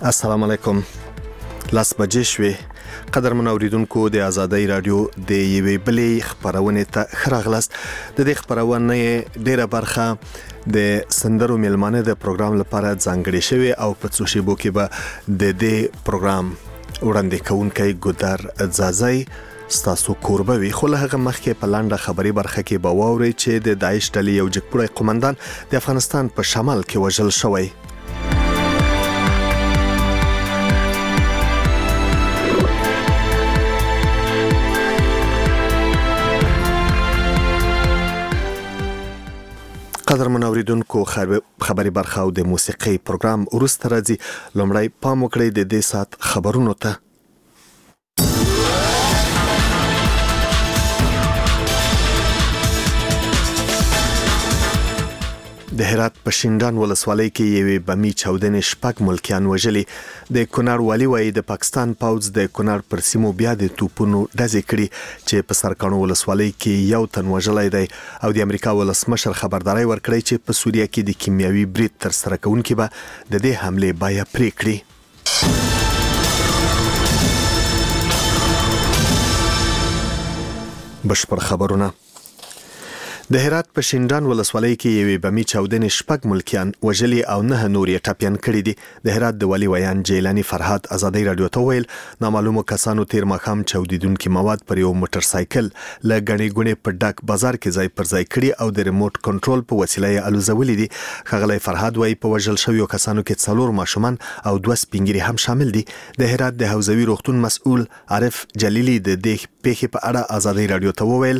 السلام علیکم. لاس بجې شوې. قدرمن اوریدونکو د آزادۍ رادیو د یوې بلې خبرونې ته ښه راغلاست. د دې خبرونې ډیره برخه د سندرو میلمانه د پروګرام لپاره ځانګړې شوې او په څو شیبو کې به د دې پروګرام وړاندې کوونکی ګودر ځاځی ستاسو کوربه وي. خو له هغه مخکې په لنډه خبري برخه کې به واورئ چې د داعش ډلې یو جګپوړی قومندان د افغانستان په شمال کې وژل شوی. قدرمن اوریدونکو خبري برخه او د موسیقي پروګرام وروسته راځي. لومړی پام وکړئ د دې سات خبرونو ته. د هرات په شینډان ولسوالۍ کې یوې بمي چاودنې شپږ ملکیان وژلي. د کونړ والي وایي د پاکستان پوځ د کونړ پر سیمو بیا د توپونو ډزې کړي چې په سرکانو ولسوالۍ کې یو تن وژلی دی او د امریکا ولسمشر خبرداري ورکړی چې په سوریه کې د کیمیاوي برید ترسره کوونکي به د دې حملې بیه پرې کړي. بشپړ خبرونه. د هرات په شینډان ولسوالۍ کې یوې بمي چاودنې شپږ ملکیان وژلي او 9 نور یې ټپیان کړي دي. د هرات د والي ویان جیلانی فرهاد آزادۍ رادیو ته ویل نامعلومو کسانو تیر ماښام چاودیدونکي مواد پر یو موټر سایکل له ګڼې ګوڼې په ډک بازار کې ځای پر ځای کړي او د ریموټ کنټرول په وسیله یې الوزولي دي. ښاغلی فرهاد وایي په وژل شویو کسانو کې 4 ماشومان او 2 سپینګیري هم شامل دي. د هرات د حوزوي روغتون مسؤل عارف جلیلی د دې پیښې په اړه آزادۍ رادیو ته وویل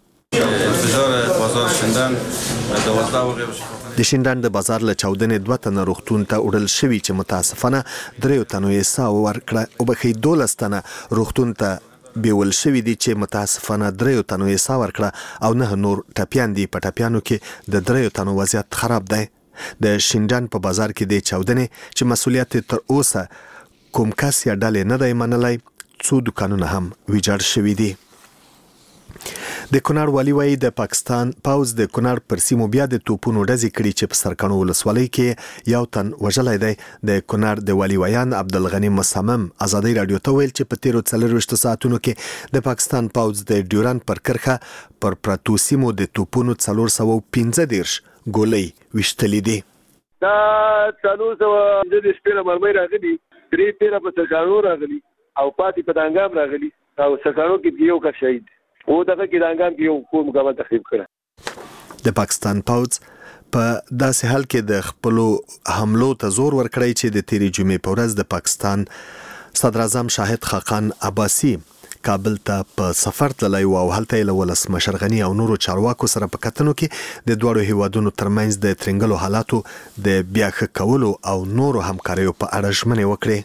د شینډان د بازار له چاودنې 2 تنه روغتون ته وړل شوي چې متاسفانه 3 تنو یې ساه ورکړه او بخې 12 تنه روغتون ته بیول شوي دي چې متاسفانه 3 تنو یې ساه ورکړه او 9 نور ټپیان دي. په ټپیانو کې د 3 تنو وضعیت خراب دی. د شینډان په بازار کې د چاودنې چې مسؤلیت تر اوسه کوم کس یا ډلې نه دی منلی 2 دکانونه هم ویجاړ شوي دي. د کونړ والي وایي د پاکستان پوځ د کونړ پر سیمو بیا د توپونو ډزې کړي چې په سرکانو ولسوالۍ کې یو تن وژلی دی. د کونړ د والي ویان عبدالغني مصمم آزادۍ رادیو ته ویل چې په تیرو 24 ساعتونو کې د پاکستان پوځ د ډیورند پر کرښه پر پرتو سیمو د توپونو 415 ګولۍ ویشتلې دي. دا 415 سپیره مرمۍ راغلي، 3 پیره په سرکانو راغلي او پاتې په دانګام راغلي او سرکانو کې یو کس شهید او دغه کې دانګام کې یو کوم مقابل تخریب کړه. د پاکستان پوځ په داسې حال کې د خپلو حملو ته زور ورکړی چې د تیرې جمعې په ورځ د پاکستان صدر اعظم شاهد خاقان عباسي کابل ته په سفر تللی و او هلته یې له ولسمشر غني او نورو چارواکو سره په کتنو کې د دواړو هیوادونو ترمنځ د ترنګلو حالاتو د بیا ښه کولو او نورو همکاریو په اړه ژمنې وکړې.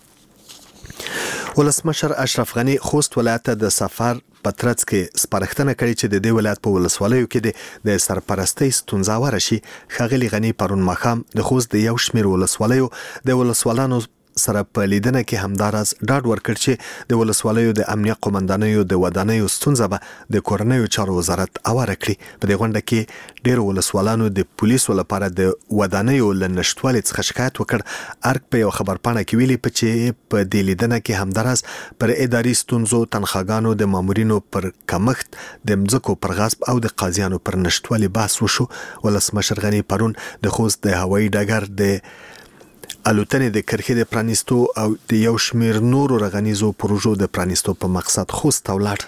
ولسمشر اشرف غني خوست ولایت ته د سفر په ترڅ کې سپارښتنه کړې چې د دې ولایت په ولسوالیو کې د سرپرستۍ ستونزه ورشي. ښاغلي غني پرون ماښام د خوست د یو شمېر ولسوالیو د ولسوالانو سره په لیدنه کې همداراز ډاډ ورکړ چې د ولسوالیو د امنیه قومندانیو د ودانیو ستونزه به د کورنیو چارو وزارت اواره کړي. په دې غونډه کې ډېرو ولسوالانو د پولیسو لپاره د ودانیو له نشتوالي څخه شکایت وکړ. ارګ په یو خبرپاڼه کې ویلي چې په دې لیدنه کې همداراز پر اداري ستونزو، تنخواګانو د مامورینو پر کمښت، د مځکو پر غصب او د قاضیانو پر نشتوالي بحث وشو. ولسمشر غني پرون د خوست د هوایي ډګر د الوتنې د کرښې د پرانیستو او د یو شمېر نورو رغنیزو پروژو د پرانیستو په مقصد خوست ته ولاړ.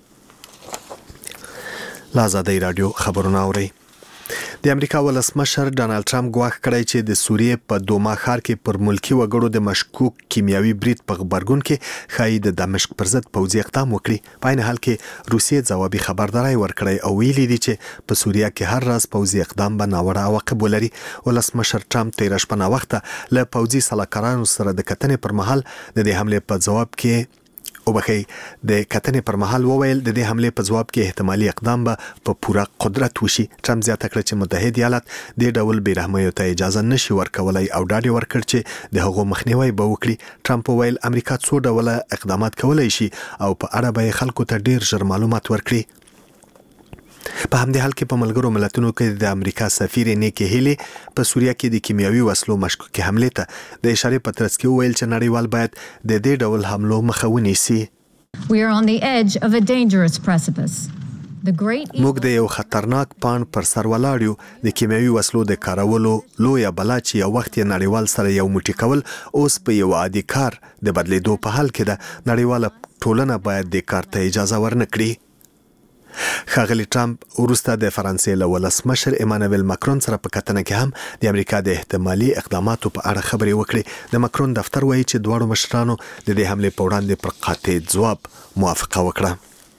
له آزادۍ رادیو خبرونه اورئ. د امریکا ولسمشر ډانلډ ټرمپ ګواښ کړی چې د سوریې په دوما ښار کې پر ملکي وګړو د مشکوک کیمیاوي برید په غبرګون کې ښایي د دمشق پر ضد پوځي اقدام وکړي. په عین حال کې روسیې ځوابي خبرداری ورکړی او ویلي دي چې په سوریه کې هر راز پوځي اقدام به ناوړه عواقب ولري. ولسمشر ټرمپ تېره شپه ناوخته له پوځي سلاکارانو سره د کتنې پر مهال د دې حملې په جواب کې د کتنې پر مهال وویل د دې حملې په جواب کې احتمالي اقدام به په پوره قدرت وشي. ټرمپ زیاته کړه چې متحد ایالات دې ډول بېرحمیو ته اجازه نشي ورکولی او ډاډ یې ورکړ چې د هغو مخنیوی به وکړي. ټرمپ وویل امریکا څو ډوله اقدامات کولی شي او په اړه به یې خلکو ته ډېر ژر معلومات ورکړي. په همدې حال کې په ملګرو ملتونو کې د امریکا سفیر نیکی هیلی په سوریه کې د کیمیاوي وسلو مشکوکې حملې ته د اشارې په ترڅ کې وویل چې نړیوال باید د دې ډول حملو مخه ونیسي. We are on the edge of a dangerous precipice. موږ د یو خطرناک پاڼ پر سر ولاړ یو. د کیمیاوي وسلو د کارولو لویه بلا چې یو وخت یې نړیوال سره یو موټی کول اوس په یو عادي کار د بدلیدو په حال کې ده. نړیواله ټولنه باید د کار ته اجازه ورنکړي. ښاغلي ټرمپ وروسته د فرانسې له ولسمشر ایمانویل ماکرون سره په کتنه کې هم د امریکا د احتمالي اقداماتو په اړه خبرې وکړې. د ماکرون دفتر وایي چې دواړو مشرانو د دې حملې په وړاندې پر قاطع ځواب موافقه وکړه.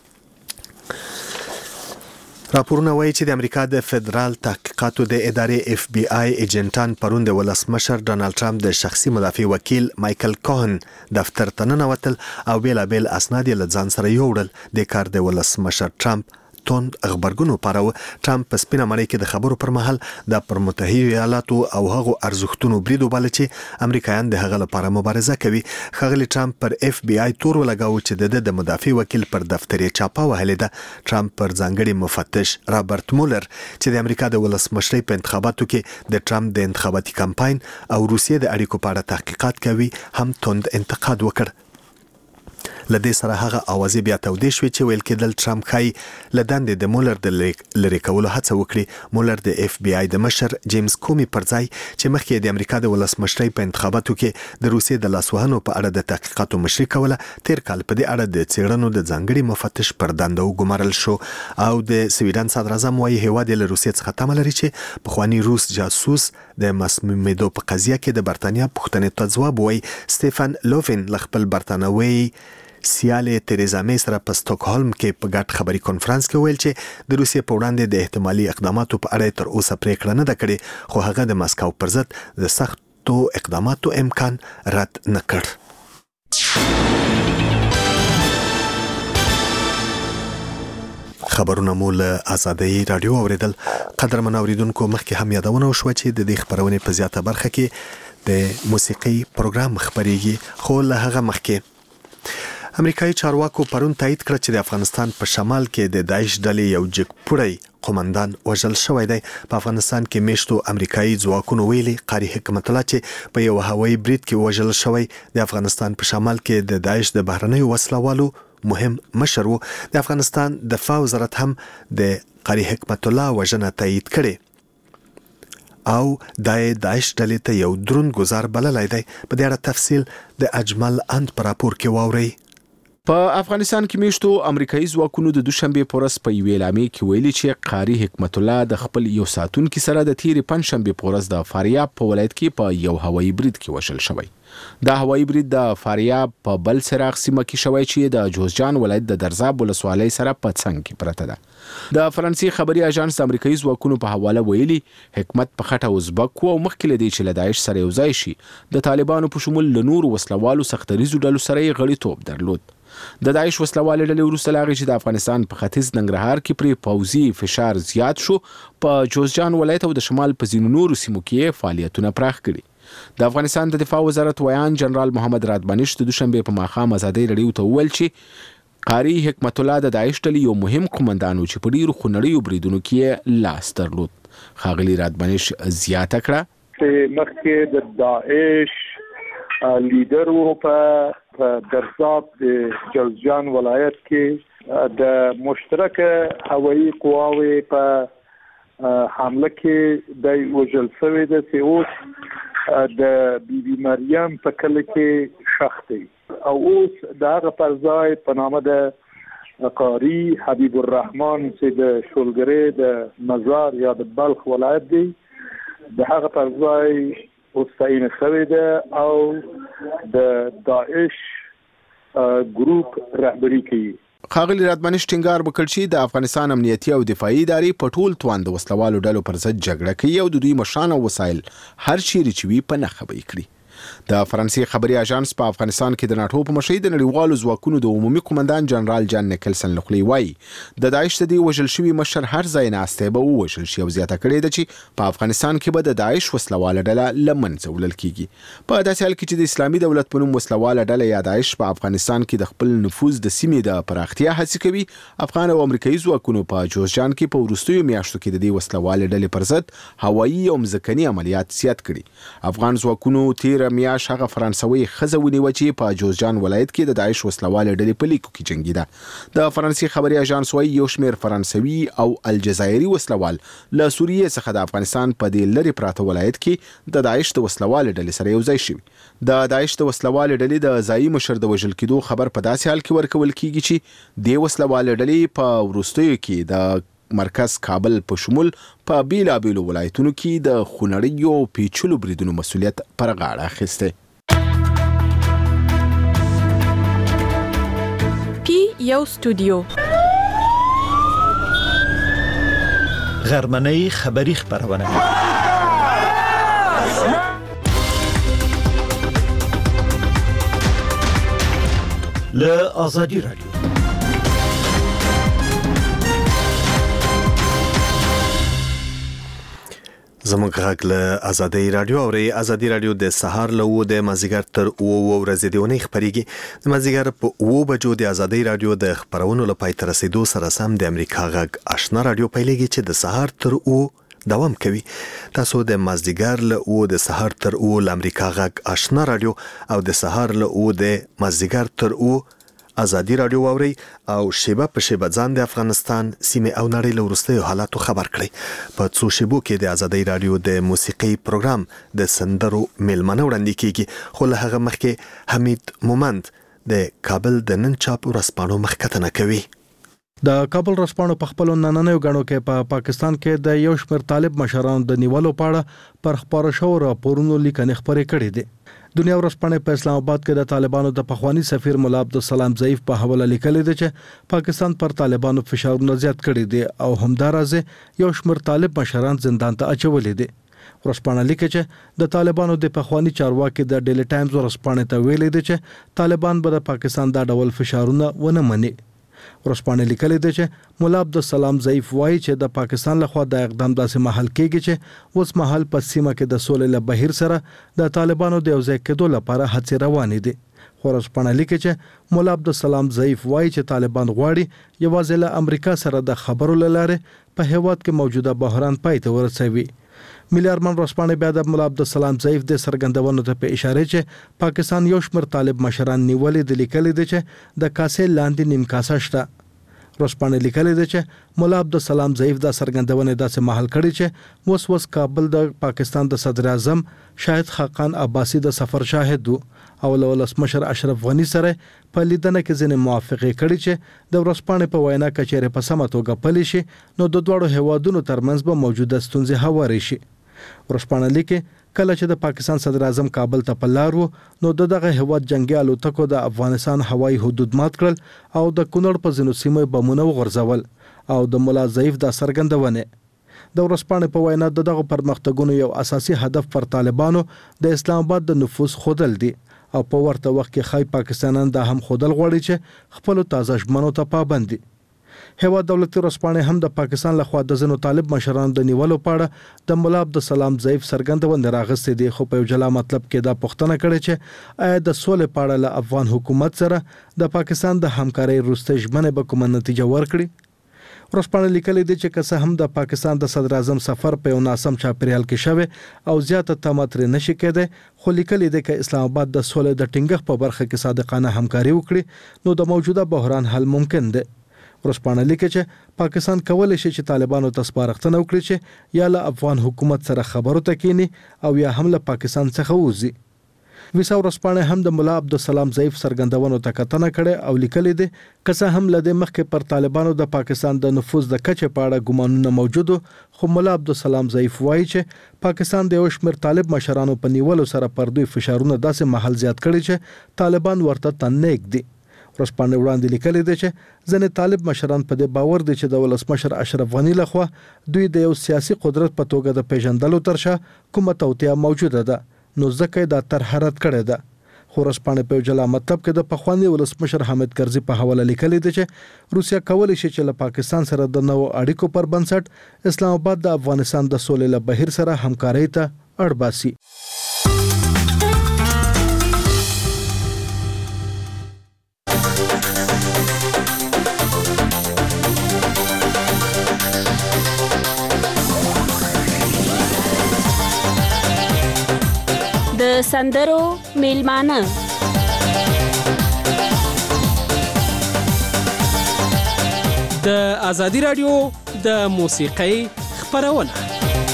راپورونه وایي چې د امریکا د فدرال تحقیقاتو د ادارې FBI ایجنټان پرون د ولسمشر ډانلډ ټرمپ د شخصي مدافع وکیل مایکل کوهن دفتر ته ننوتل او بیلابیل اسناد یې له ځان سره یوړل. د کار د ولسمشر ټرمپ توند خبرګون وپاروه. ټرمپ په سپینه مړۍ کې د خبرو پر مهال د پر متحده ایالاتو او هغو ارزښتونو برید وباله چې امریکایان د هغه لپاره مبارزه کوي. ښاغلي ټرمپ پر FBI تور ولګاوه چې د مدافع وکیل پر دفتر یې چاپه وهلې ده. ټرمپ پر ځانګړي مفتش رابرټ مولر چې د امریکا د ولسمشرۍ په انتخاباتو کې د ټرمپ د انتخاباتي کمپاین او روسیې د اړیکو په اړه تحقیقات کوي هم توند انتقاد وکړ. لدې سره هغه اوازې بیا تودې شوې چې ویل کېدل ټرمپ ښایي له دندې د مولر د لرې کولو هڅه وکړي. مولر د FBI د مشر جیمز کومي پر ځای چې مخکې د امریکا د ولسمشرۍ په انتخاباتو کې د روسیې د لاسوهنو په اړه د تحقیقاتو مشري کوله، تیر کال په دې اړه د څېړنو د ځانګړي مفتش پر دنده وګمارل شو. او د سویډن صدر اعظم وایي هیواد له روسیې څخه تمه لري چې پخوانی روس جاسوس د مسمومیدو په قضیه کې د برتانیا پوښتنې ته ځواب وایي. سټیفن لوفین له خپل برتانوي سیالې تریزا می سره په سټاکهولم کې په ګډ خبري کنفرانس کې ویل چې د روسیې په وړاندې د احتمالي اقداماتو په اړه تر اوسه پریکړه نه ده کړې، خو هغه د مسکو پر ضد د سختو اقداماتو امکان رد نه کړ. خبرونه مو له آزادۍ رادیو اوریدل. قدرمن اوریدونکو، مخکې هم یادونه وشوه چې د دې خبرونې په زیاته برخه کې د موسیقي پروګرام خبريږي، خو له هغه مخکې امریکایي چارواکو پرون تایید کړ چې د افغانستان په شمال کې د داعش ډلې یو جګپوړی قومندان وژل شوی دی. په افغانستان کې میشتو امریکایي ځواکونو ویلي قاری حکمت الله چې په یو هوایي برید کې وژل شوی. د افغانستان په شمال کې د داعش د بهرنیو وسلوالو مهم مشر و. د افغانستان دفاع وزارت هم د قاری حکمت الله وژنه تایید کړي او د داعش ډلې ته یو دروند گزار بللی دی. په دې اړه تفصیل د اجمل اند پر راپور کې واورئ. په افغانستان کې میشتو امریکایي ځواکونو د دوشنبه په ورځ په یوې اعلامیه کې ویلي چې قاری حکمت الله د خپل یو ساتونکي سره د تیرې پنځشنبه په ورځ د فاریاب په ولایت کې په یو هوایي برید کې وژل شوی. دا هوایي برید د فاریاب په بل سراغ سیمه کې شوی چې د جوزجان ولایت د درزاب ولسوالۍ سره په څنګ کې پرته ده. د فرانسې خبري اژانس د امریکایي ځواکونو په حواله ویلي حکمت په خټه ازبک او مخکې لدی چې له داعش سره یو ځای شي د طالبانو په شمول له نور وسلوالو سختریزو ډلو سره یې غړیتوب درلود. د داعش وسلوالې ډلې وروسته لاغې چې د افغانستان په ختیځ ننګرهار کې پرې پوځي فشار زیات شو، په جوزجان ولایت او د شمال په ځینو نورو سیمو کې فعالیتونه پراخ کړي. د افغانستان د دفاع وزارت ویان جنرال محمد رادبانش د دوشنبه په ماښام آزادۍ رادیو ته وویل چې قاری حکمت الله د داعش ډلې یو مهم قومندان و چې په ډیرو خونړیو بریدونو کې لاس درلود. ښاغلي رادبانش زیاته کړه چې مخکې د داعش لیډر و په درزاب د جوزجان ولایت کې د مشترک هوایي قواوې په حمله کې د وژل شوی د اوس د بیبي مریم په کله کې شخصي او اوس د هغه پر ځای په نامه د قاری حبیب الرحمن چې د شولګرې د مزار یا د بلخ ولایت دی د هغه پر ځای اوس تعیین شوی ده او د داعش ګروپ رهبری کوي. ښاغلي رادبانش ټینګار وکړ چې د افغانستان امنیتي او دفاعي ادارې په ټول توان د وسلوالو ډلو پر ضد جګړه کوي او د دوی مشران او وسایل هر چیرې چې وي په نښه به یې کړي. د فرانسې خبري اژانس په افغانستان کې د ناتو په مشرۍ د نړیوالو ځواکونو د عمومي قومندان جنرال جان نیکلسن لخوا وایي د داعش د وژل شوي مشر هر ځای ناسته به وژل شي او زیاته کړې ده چې په افغانستان کې به د داعش وسلواله ډله له منځه وړل کیږي په داسې حال کې چې د اسلامي دولت په نوم وسلواله ډله یا داعش په افغانستان کې د خپل نفوذ د سیمې د پراختیا هڅې کوي. افغان او امریکایي ځواکونو په جوزجان کې په وروستیو میاشتو کې د دې وسلواله ډلې پر ضد هوایي او ځمکني عملیات زیات کړي. افغان ځواکونو تیر میاشت هغه فرانسوي ښځه ونیوه چې په جوزجان ولایت کې د داعش وسلواله ډلې په لیکو کې جنګیده. د فرانسې خبري اژانس وايي یو شمېر فرانسوي او الجزایري وسلوال له سوریې څخه د افغانستان په دې لرې پراته ولایت کې د داعش د وسلواله ډلې سره یو ځای شوي. د داعش د وسلواله ډلې د ځایي مشر د وژل کېدو خبر په داسې حال کې ورکول کیږي چې د وسلواله ډلې په وروستیو کې د مرکز کابل په شمول په بیلابیلو ولایتونو کې د خونړیو او پیچلو بریدونو مسؤلیت پر غاړه اخیسته. پی یو استودیو غرمنۍ خبری خبرونه له آزادی رادیو. زموږ غږ له آزادی رادیو اوري. آزادی رادیو د سهار له 9 د مازیګر تر 9 ورځې د ونې خبريږي. د مازیګر په 9 بجو د آزادی رادیو د خبرونو لپاره تر رسیدو سره سم د امریکا غږ آشنا رادیو پیلېږي چې د سهار تر 9 دوام کوي. تاسو د مازیګر له 9 د سهار تر 9 د امریکا غږ آشنا رادیو او د سهار له 9 د مازیګر تر 9 آزادی رادیو اوري او شیبه په شیبه ځان د افغانستان سیمه او نړۍ له وروستیو حالاتو خبر کړي. په څو شیبو کې د آزادی رادیو د موسیقي پروګرام د سندرو میلمنه وړاندې کیږي. خو له هغه مخکې حمید مومند د کابل د نن چاپ ورځپاڼو مخکتنه کوي. د کابل ورځپاڼو په خپل نننیو غاڼو کې په پاکستان کې د یو شمېر طالب مشرانو د نیولو په اړه پر خبرو شو راپورونو لیکنې خبرې کړې دي. دنیا ورځپاڼه په اسلام آباد کې د طالبانو د پخوانی سفیر مولا عبدالسلام ضعیف په حواله لیکلي دي چې پاکستان پر طالبانو فشارونه زیات کړي دي او همدارازه یو شمېر طالب مشران زندان ته اچولي دي. ورځپاڼه لیکي چې د طالبانو د پخوانی چارواکي د ډیلی ټایمز ورځپاڼه ته ویلي دي چې طالبان به د پاکستان د ډول فشارونه ونه مني. ورځپاڼه لیکلي دي چې مولا عبدالسلام ضعیف وایي چې د پاکستان لخوا د اقدام داسې محل کېږي چې اوس مهال په سیمه کې د سولې له بهیر سره د طالبانو د یوځای کېدو لپاره هڅې روانې دي. ورځپاڼه لیکي چې مولا عبدالسلام ضعیف وایي چې طالبان غواړي یوازې له امریکا سره د خبرو لاره په هیواد کې موجوده بحران پای ته ورسوي. ملي ارمان ورځپاڼه بیا د مولا عبدالسلام ضعیف د سرګندونو ته په اشاره چې پاکستان یو شمېر طالب مشران نیولې د لیکلي دي چې د کاسې لاندې نیم کاسه شته. ورځپاڼه لیکلي دي چې مولا عبدالسلام ضعیف د سرګندونې داسې محل کړي چې وس کابل د پاکستان د صدر اعظم شاهد خاقان عباسی د سفر شاهد او له ولسمشر اشرف غنی سره په لیدنه کې ځینې موافقه کړي چې د ورځپاڼې په وینا کچېره په سمه توګه پلي شي نو د دوړو هوادونو ترمنځ به موجوده ستونزې هواري شي. ورځپاڼه لیکي کله چې د پاکستان صدر اعظم کابل ته په لار وو نو دغه هواد جنگي الوتکو د افغانستان هوایي حدود مات کړل او د کونړ په ځینو سیمو بمونه وغورځول او د مولا ضعیف د سرګندونه. د ورځپاڼې په وینا دغه پرمختګونو یو اساسي هدف پر طالبانو د اسلام آباد د نفوذ خودل دي او په ورته وخت کې خای پاکستانان د هم خودل غواړي چې خپل تازه ژمنو ته پابند دي. هیواد دولتي ورځپاڼه هم د پاکستان لخوا د زنو طالب مشرانو د نیولو په اړه د مولا عبدالسلام ضعیف سرګندونه راغستې دي. خو په جلا مطلب کې دا پوښتنه کړې چې آیا د سولې په اړه له افغان حکومت سره د پاکستان د همکارۍ وروسته ژمنه به کومه نتیجه ورکړي. ورځپاڼه لیکلي دي چې که هم د پاکستان د صدر اعظم سفر په یو ناسم چاپیریال کې شوی او زیاته تماتر نشي کېده خو لیکلي دي چې اسلام آباد د سولې د ټینګښت په برخه کې صادقانه همکاري وکړي نو د موجوده بحران حل ممکن دی. ورځپاڼه لیکي چې پاکستان کولای شي چې طالبانو ته سپارښتنه وکړي چې یا له افغان حکومت سره خبرو ته کینی او یا هم له پاکستان څخه وځي. ویسا ورځپاڼه هم د مولا عبدالسلام ضعیف سرګندونو ته کتنه کړي او لیکلي دي که هم لدې مخکې پر طالبانو د پاکستان د نفوذ د کچې په اړه ګمانونه موجود خو مولا عبدالسلام ضعیف وایي چې پاکستان د یو شمېر طالب مشرانو په نیولو سره پر دوی فشارونه داسې محل زیات کړي چې طالبان ورته تنیک دي. ورځپاڼه وړاندې لیکلي دي چې ځینې طالب مشران په دې باور دي چې د ولسمشر اشرف غنی لخوا دوی د یو سیاسي قدرت په توګه د پیژندلو ترشا کومه توطئه موجوده ده نو ځکه دا طرح رد کړې ده. خو ورځپاڼې په یو جلا مطلب کې د پخواني ولسمشر حامد کرزي په حواله لیکلي دي چې روسیا کولی شي چې له پاکستان سره د نوو اړیکو پر بنسټ اسلام آباد د افغانستان د سولې له بهیر سره همکارۍ ته اړ باسي. د سندرو میلمانه د ازادي رادیو د موسیقۍ خپرونه.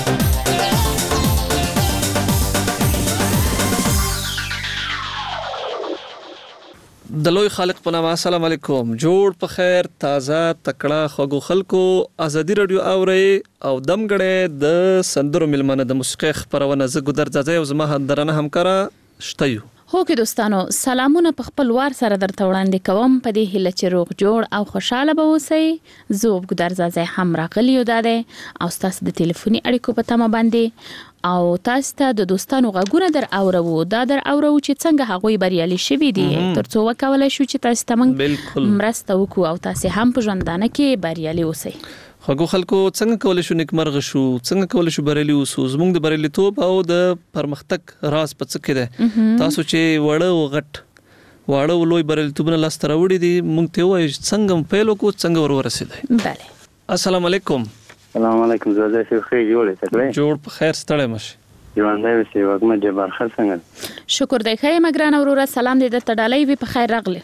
د لوی خالق په نامه السلام علیکم. جوړ په خیر، تازه تکړه خوږو خلکو ازادي رادیو اوري او دمګړې د سندرو میلمانه د موسیقۍ خپرونه. زه ګودر زازا او زما درنه همکارا شته یو. هو کې دوستانو سلامونه په خپل وار سره درته وړاندې کوم په دې هیله چې روغ جوړ او خوشاله به اوسئ. زه ګودر زازا هم راغلی یو داده او تاسو د ټلیفوني اړیکو په تمه باندې او تاسو ته د دوستانو غږونه در اورو چې څنګه هغوی بریالي شوي دي ترڅو وکولای شو چې تاسو ته موږ مرسته وکړو او تاسو هم په ژوندانه کې بریالي اوسئ. خوږو خلکو څنګه کولای شو نیکمرغه شو، څنګه کولای شو بریالي اوسو؟ زموږ د بریالیتوب او د پرمختګ راز په څه کې ده؟ تاسو چې وړه او غټ واړه او لوی بریالیتوبونه لاسته راوړي دي، موږ ته وایي څنګه پیل وکړو، څنګه ورسېدای. بله. السلام علیکم. السلام علیکم. زه ښه جوړې تکړه. جوړ په خیر، ستړی مشه. ژوندی اوسې وږمه جبار خیر څنګه؟ شکر دی ښه یم ګرانه وروره. سلام دې درته ډالۍ وي، په خیر راغلی.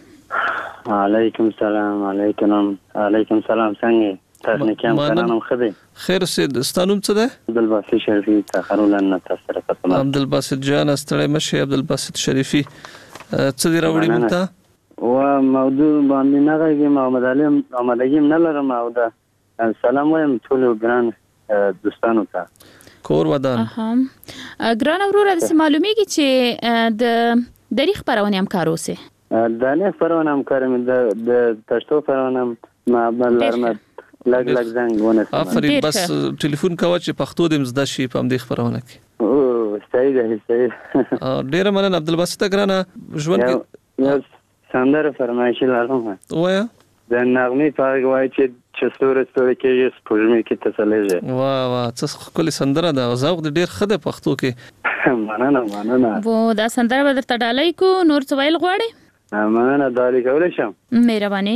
علیکم سلام. علیکم سلام. څنګه تاسو کارانم خدي خیر سید ستانوم څه ده؟ عبدالباسط شریفی تخرولن تاسو سره عبدالباسط جان استړی مشه. عبدالباسط شریفی څه دی راوړی مونږ ته؟ و موضوع باندې نه غږی محمد علي آمادګیم نه لرم او دا سلام وایم ټول ګران دوستانو ته. کور ودان. ګران وروره د معلومیږي چې د دریخ پرونه هم کار اوسه. د نه پرونه هم کارم د پښتو پرونه ما بلرمه لګ زنګ ونه. افرین بس ټلیفون کاوه چې پښتو د مزدا شي په دې خبرونه کې. او صحیح ده صحیح. ډیر مننه عبدالباسط ګرانه. ژوند کې یو سندره فرمایش لرم. وایا د نغمې په وای چې ستوره کې سپوږمۍ کې تسلیږي. واه څه کلی سندره ده. ذوق ډیر خده پښتو کې. مننه. وو دا سندره به درته ډالۍ کو، نور څه ویل غواړي؟ مننه ډالۍ کولای شم. مهرباني.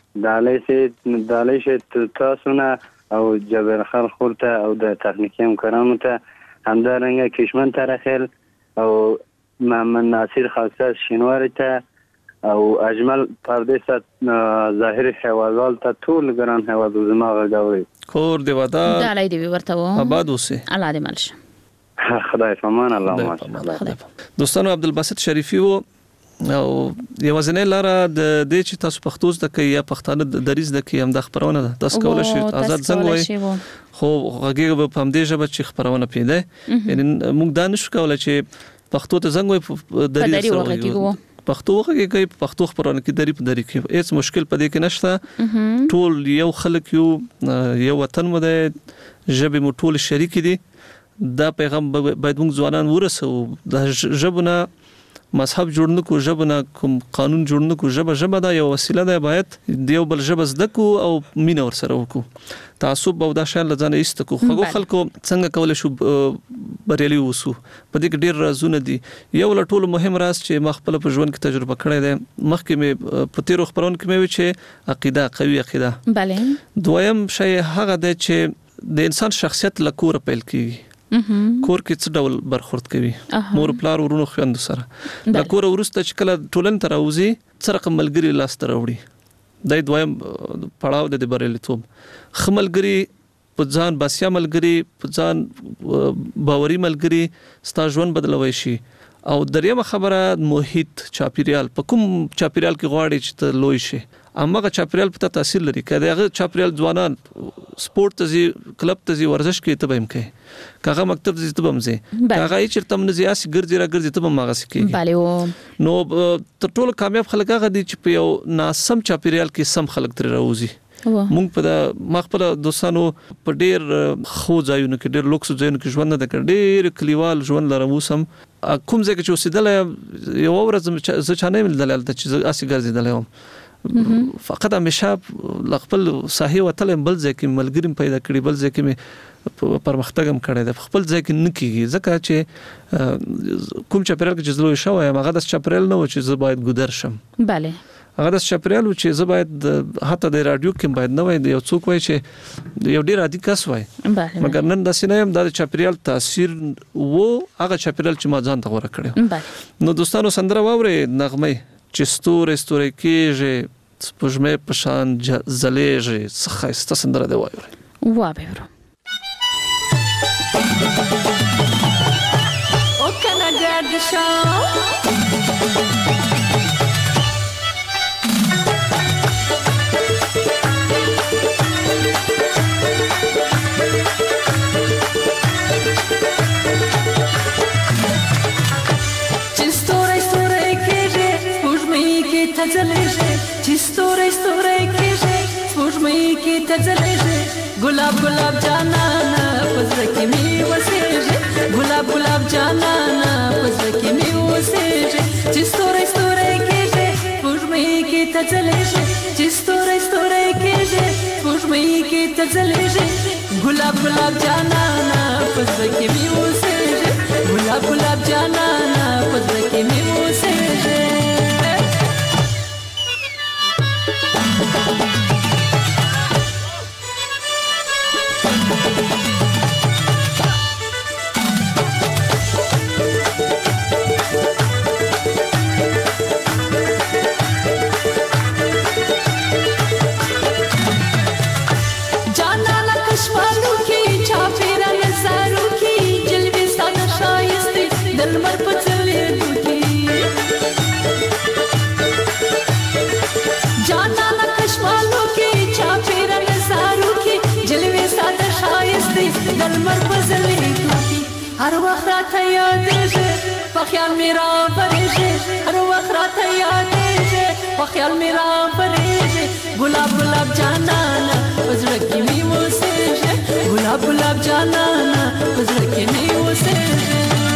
ډالۍ شي تاسو نه او جبر خلخول ته او د تخنیکی همکارانو ته، همدارنګه کشمن ترخیل او محمد ناصر خاصه شینواری ته او اجمل پردیس ظاهر حوالال ته ټول ګران حوالو زما غږوي. کور دی ودا ډالۍ دی ورته و آباد اوسه. الله دې ملشه. خدای پامان. الله ماشاءالله. دوستانو عبدالباسط شریفی و او یوازینی لاره د دې چې تاسو پښتو زده کوئ یا پښتانه دریز زده کوئ هم د خبرونه ده. تاسو کولای شئ آزاد څنګه وایي خو هغه به په همدې ژبه چې خبرونه پیدا یعنی موږ دا نشو کولای چې پښتو ته څنګه وایي دریز سره پښتو وغږیږي. پښتو خبرونه کې دری په دری کې هیڅ مشکل پدې کې نشته. ټول یو خلک یو وطن مو ده، ژبه مو ټول شریک دي. دا پیغام باید موږ ځوانان ورسو. د ژبونه مذهب جوړ نکو، ژبه نه کوم قانون جوړ نکو. ژبه دا یو وسیله ده، باید دیو بل ژبه زده کو او مینه ور سره وکړو. تعصب او دا شان لزانه ایستکو. خو خلکو څنګه کولای شو بریالي ووسو؟ په دې کې ډیر رازونه دي. یو له ټولو مهم راز چې ما خپل په ژوند کې تجربه کړی دی، مخکې مې په تیرو خبرونو کې مې وی چې عقیده، قوي عقیده. بله. دویم شی هغه دی چې د انسان شخصیت له کوره پیل کیږي. کور کې څه ډول برخورد کوي؟ مور پلار ورونو خويندو سره. د کور ورسته چې کله ټولن تر اوزي څه رقم ملګری لاس تر وړي. د دویم پړاو د بریالیتوب. خملګری په ځان باسیا ملګری، په ځان باوري ملګری ستا ژوند بدلوي شي. او دریمه خبره محیط، چاپیریال. په کوم چاپیریال کې غواړي چې ته لوی شي، امغه چاپیریال په تاثیر لري. کله هغه چاپیریال ځوانان سپورت ته زی، کلب ته زی، ورزش کې ته به هم کوي. کاغه مکتب ته زی ته به هم زی. کاغه چیرته هم نزیاسي ګرځي ته به ماغه سکی. بله. نو تر ټولو کامیاب خلک هغه دي چې په یو ناسم چاپیریال کې سم خلک تر راوځي. مونږ په مخبل دوستانو په ډیر خو ځایونو کې، ډیر لوکس ځایونو کې ژوند نه کړ. ډیر کلیوال ژوند لرم. وسم کوم ځای کې چې اوسېدل یو ورځ زه چا نه ملدل چې اسی ګرځېدل یم فقط همیشه خپل ساحې وتل بل ځای کې ملګری پیدا کړی بل ځای کې مې پرمختګ هم کړی دی خپل ځای کې نه کیږي ځکه چې کوم چاپیریال کې چې زه لوی شوی یم هغه داسې چاپیریال نه و چې زه باید ګودر شم بله هغه داسې چاپیریال و چې زه باید حتی د رادیو کې باید نه وای یو څوک وای چې یو ډېر عادي کس وای مګر نن داسې نه یم دا د چاپیریال تاثیر و هغه چاپیریال چې ما ځان ته غوره کړی نو دوستانو سندره واورئ نغمه چې ستوري ستوري کېږي سپوږمۍ په شان ځلېږي څه ښایسته سندره دی واورو او کنه ګرد شو چې ستوري ستوري کېږي سپوږمۍ کې ته ځلېږي ګلاب ګلاب جانانه پزړه کې مې وسېږي ګلاب ګلاب جانانه پزړه کې مې وسېږي چې ستوري ستوري کېږي سپوږمۍ کې ته ځلېږي چې ستوري ستوري کېږي سپوږمۍ کې ته ځلېږي ګلاب ګلاب جانانه پزړه کې مې وسېږي ګلاب ګلاب جانانه پزړه کې مې وسېږي هر وخت راته یادېږي په خیال مې راپرېږي هر وخت راته یادېږي په خیال مې راپرېږي ګلاب ګلاب جانانه په زړه کې مې اوسېږي ګلاب ګلاب جانانه په زړه کې مې اوسېږي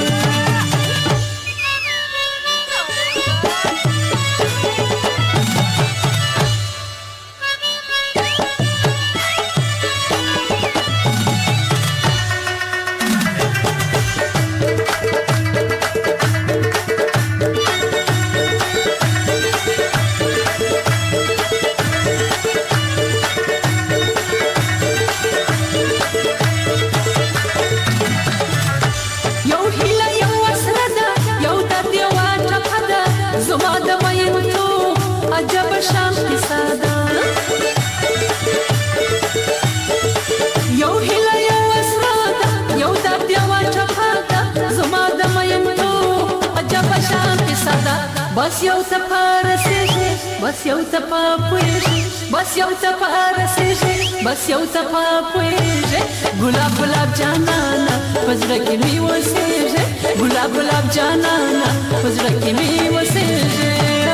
بس یو ته پارسېږي بس یو ته پاپوېږي بس یو ته پارسېږي بس یو ته پاپوېږي ګلاب ګلاب جانانه په زړه کې مې اوسېږي ګلاب ګلاب جانانه په زړه کې مې اوسېږي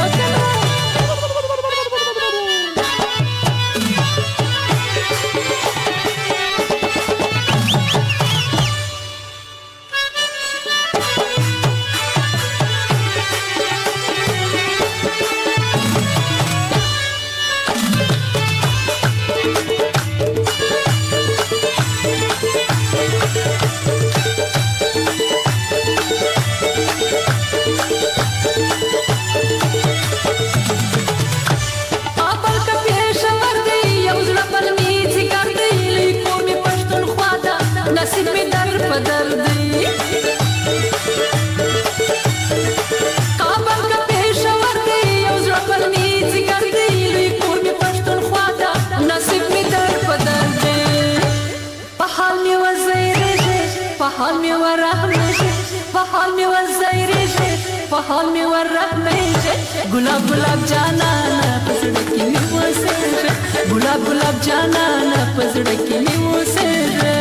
حال می ورغمیږي ګلاب ګلاب جانانه په زړه کې مې اوسېږي ګلاب ګلاب جانانه په زړه کې مې اوسېږي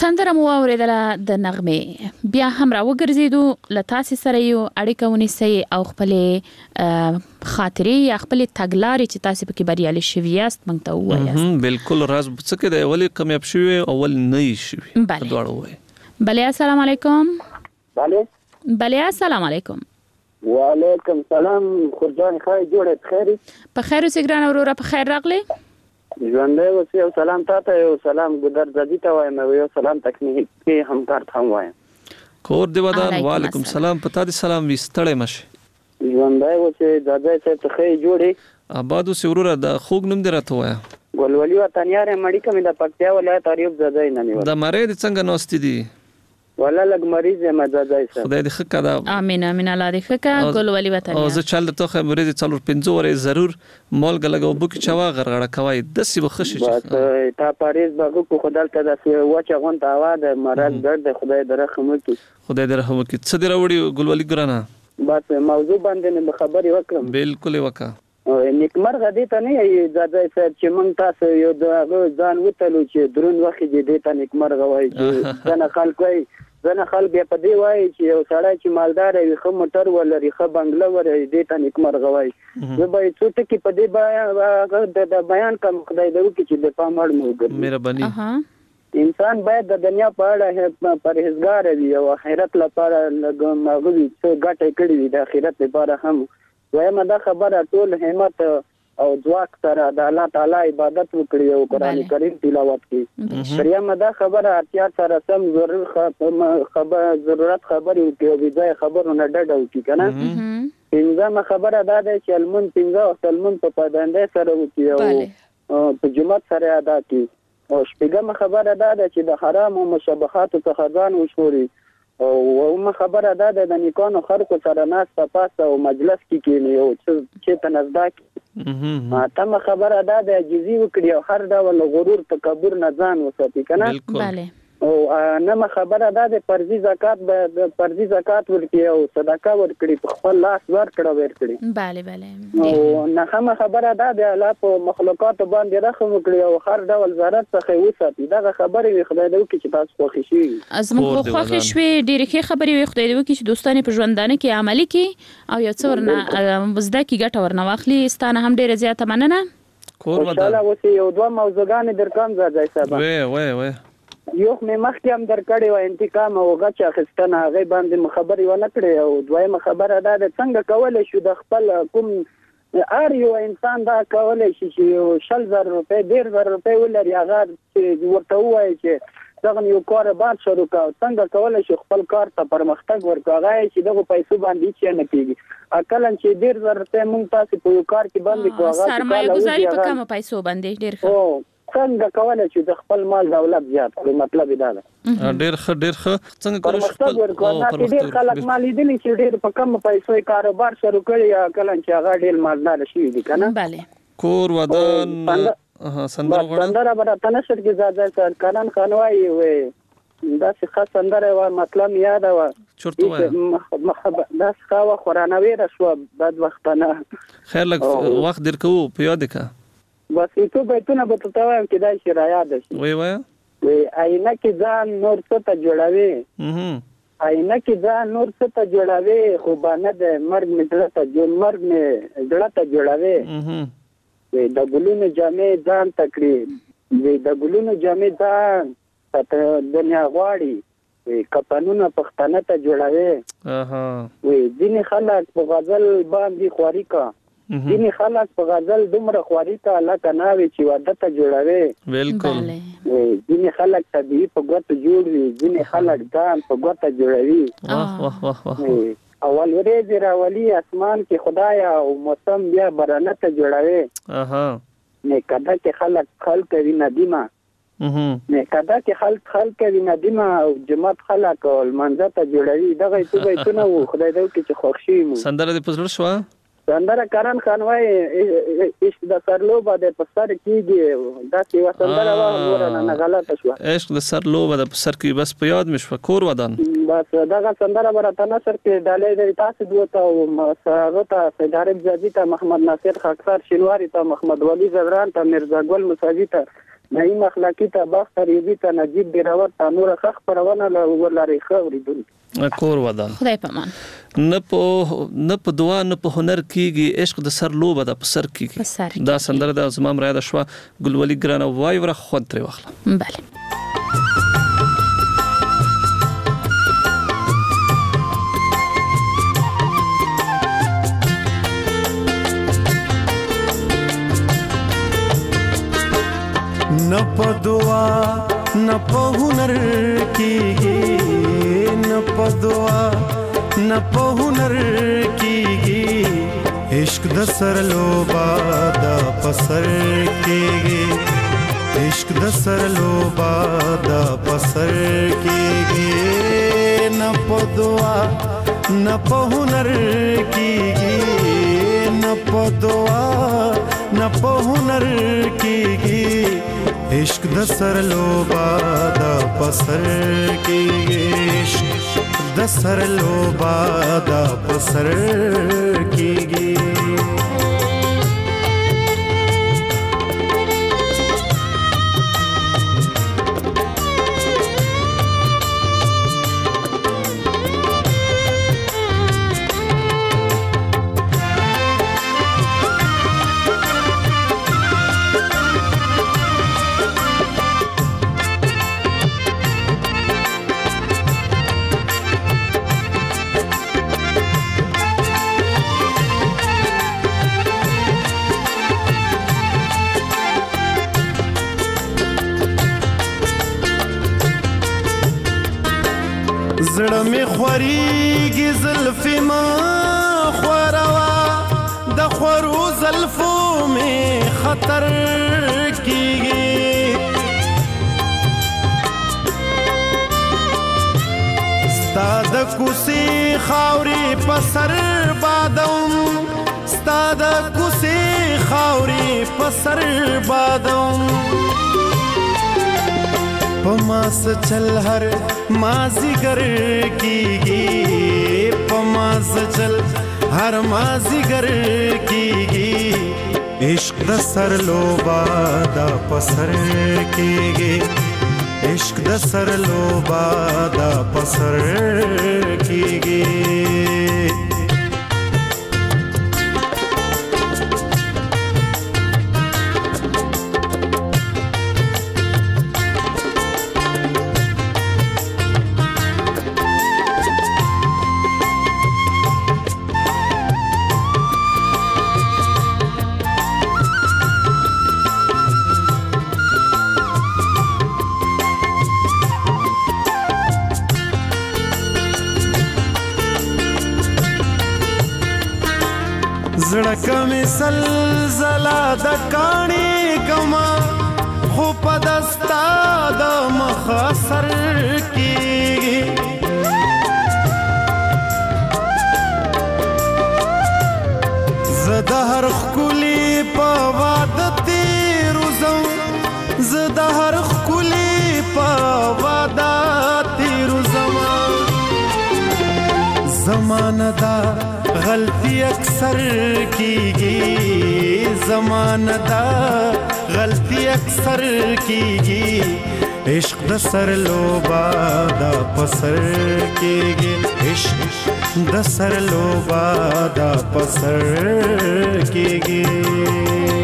سندره مو اوریدله د نغمه بیا هم را وګرځیدو لتاسي سره یو اړیکه ونیسي او خپل خاطرې یا خپل تګلارې چې تاسو پکې بریالي شوي یاست مونږ ته ووایاست. بالکل راز څه کې د اول کامیاب شوی او ول نه شوی دواړه وایي. بله السلام علیکم. بله السلام علیکم. وعلیکم السلام. خورجان خای جوړه بخیر. په خیر اوسې ګران وروره په خیر راغلی. ژوندی اوسې او سلام تاته یو سلام ګودر زدي ته وایم او یو سلام تکنیکی همکار ته هم وایم. کور دی ودان. وعلیکم السلام. پتا دي سلام وستړی مشه. ژوندی اوسې دادای ته خې جوړي آباد اوسې وروره د خوګ نوم دی راته وایا. ګلولي وطنیار مړی کوم د پکتیا ولایت اریوب زدای نه نیول. د مریض څنګه نوستي دي؟ ولا لګ مریض ما زدای سره. خدای دې خکا دا. امين امين الله دې خکا ګلولي وطنیار. او زه چل ته خو مریض څلور 5 ورې ضرور مال غلګو بوک چوا غرغړه کوي د سی بخښ شي. بس تا پاریز باغو کو خدای ته د وچه غون ته आवाज مرز ګرد خدای درخم کی. خدای درخم کی. څه دی راوړي ګلولي ګرانه؟ بس موضوع باندې نه خبري وکړم. بالکل وکا. نیکمرغه دي ته نه زړه چې مونږ تاسو یو د ځان وتلو چې درون وخت دې ته نیکمرغه وایي چې ځنه خلک په دې وایي چې یو سړی چې مالدار وي خو موټر ولري خو بنگله ولري دې ته نیکمرغه وایي. زه به څه ټکی په دې د بیان کوم خدای دې وکړي چې د پام اړ مو وګوري. مهرباني. انسان باید د دنیا په اړه پرهیزګار وي او آخرت لپاره لګوي څه ګټه کړی وي د آخرت لپاره هم. وایم دا خبره ټول همت او ځواک سره د الله تعالی عبادت وکړي او قران کریم تلاوت کړي. دریم دا خبره اړتیا سره سم ضرورت خبرې وکړي او بځای خبرونه ډډه وکړي کنه. پنځمه خبره دا ده چې المن 15 وخت المن په پابندۍ سره وکړي او په جمعه سره ادا کړي. او شپږمه خبره دا ده چې د حرام او مشابهات څخه ځان وشوري. او خبره دا ده د نیکانو خلکو سره ناسته پاسته او مجلس کې کېني او چې ته نزدک. تمه خبره دا ده عاجزي وکړي او هر ډول غرور تکبر نه ځان وساتي کنه. بله. او نمه خبره دا ده فرضي زکات ورکړي او صدقه ورکړي په خپل لاس ورکړي. بله بله. او نه خبره دا ده الله په مخلوقات باندې رحم وکړي او هر ډول ضرر څخه وساتي. دا خبره خدای دې وکړي چې تاسو خوښ شي. ازمن خوښ شوي ډېرې ښه خبرې خدای دې وکړي چې دوستانه په ژوندانه کې عملي کړي او یو څو ورنه زده کی ګټه ورنه واخلي. ستانه هم ډېره زیاته مننه. کور ودان. ان شاء الله اوس یو دوه موضوعګان درکم ځای صاحب. وای یو مې مخکې هم درکړی و انتقام او غچ اخیستنه هغه باندې خبرې ونه کړې. او دویمه خبره دا ده څنګه کولای شو د خپل کوم ار یو انسان دا کولای شي چې 100,000 روپۍ 1,500 روپۍ ولري هغه ورته وایي چې څنګه یو کار باندې شروع کاوه څنګه کولای شي خپل کار ته پرمختګ ورکړي چې دغه پیسو باندې چې نه کیږي. اکلن چې 1,500 روپۍ مونږ تاسو په یو کار کې باندې کوه سرمایه گذاري په کم پیسو باندې ډیر ښه. څنګه کولای شي د خپل مال دولت زیات کړي مطلب دا ده. ډیر ښه څنګه کولای شي خپل ډیر خلک مال دي چې ډیر په کم پیسو کاروبار شروع کړي یا کلن چې هغه ډیر مالدار شي دي کنه. bale. کور ودان سندره به تنشر کې زاده سرکاران خانوای وي دا څه سندره و مطلب یاد و چورته وای دا څه خورانوي رشوه بد وختنه. خیر لګ وخت درکو په یاد کا بس ایتو بیتونه به ته وایم کې دا شرایع ده. وای آینه کې ځان نور څه ته جوړوي. آینه کې ځان نور څه ته جوړوي خو باندې د مرګ مدله ته جوړوي. د ګلونو جامې ځان تکړي د ګلونو جامې ځان ته دنیا غواړي کپانونه پښتنه ته جوړوي. ځینې خلک په غزل باندې خواري کا ځینې خلک په غزل دومره خواري کا لکه ناوي چې واده ته جوړوي. بالکل. ځینې خلک طبيعي په ګوتو جوړ وي ځینې خلک ځان په ګوتو جوړوي. واه اول ورځ راولي اسمان کې خدای او موسم بیا برنه ته جوړوي. نه کدا کې خلک کوي ندیمه. نه کدا کې خلک کوي ندیمه او جماعت خلک او منځ ته جوړوي. دغه څه بیتونه و خدای دې کې چې خوښ شي. سندره دې پزړ شو سندره کرن خانوای عشق د سرلوبه د پسر کیږي دا سی سندره و ورنه نه غلطه شو. عشق د سرلوبه د پسر کی بس په یاد مشو کور ودان. بس دغه سندره برته نشر کې ډالې تاسو دوته او سره سیدارب زادی ته محمد ناصر خاکسار شینواری ته محمد ولی زبران ته مرزا ګل مصاجی ته نعیم اخلاقی ته بخت ریبی ته نجیب بیراور ته نور خخ پرونه ولري خوري کور ودان خدای پامان نه په دعا نه په هنر کیږي عشق د سر لوبه د په سر کیږي دا سندره د زمام رایا د شوا ګلولي ګرانه وای ور خو تر واخله بله न په دعا न په هنر کیږي न په دعا न په هنر کیږي عشق د سر لوبا د پسر کیږي عشق د سر لوبا د پسر کیږي न په دعا न په هنر کیږي न په دعا न په هنر کیږي عشق د سر لوبا د پسر کیږي عشق د سر لوبا د پسر کیږي زړه می خوريږي زلفي ما خوروا د خورو زلفو می خطر کیږي ستاد کوسي خاوري پسر بادم ستاد کوسي خاوري پسر بادم پماس چل ہر مازیگر کیږي پماس چل ہر مازیگر کیږي عشق د سر لوبا د پسر کیږي عشق د سر لوبا د پسر کیږي زړه مې سلزله د کاڼي کما خو په دستا د مخ اثر کیږي زه د هر ښکلي په واده تېرو ځم زه د هر ښکلي په واده تېرو زمانه دا غلطی اکثر کیږي زمانه دا غلطی اکثر کیږي عشق د سر لوبا د پسر کیږي عشق د سر لوبا د پسر کیږي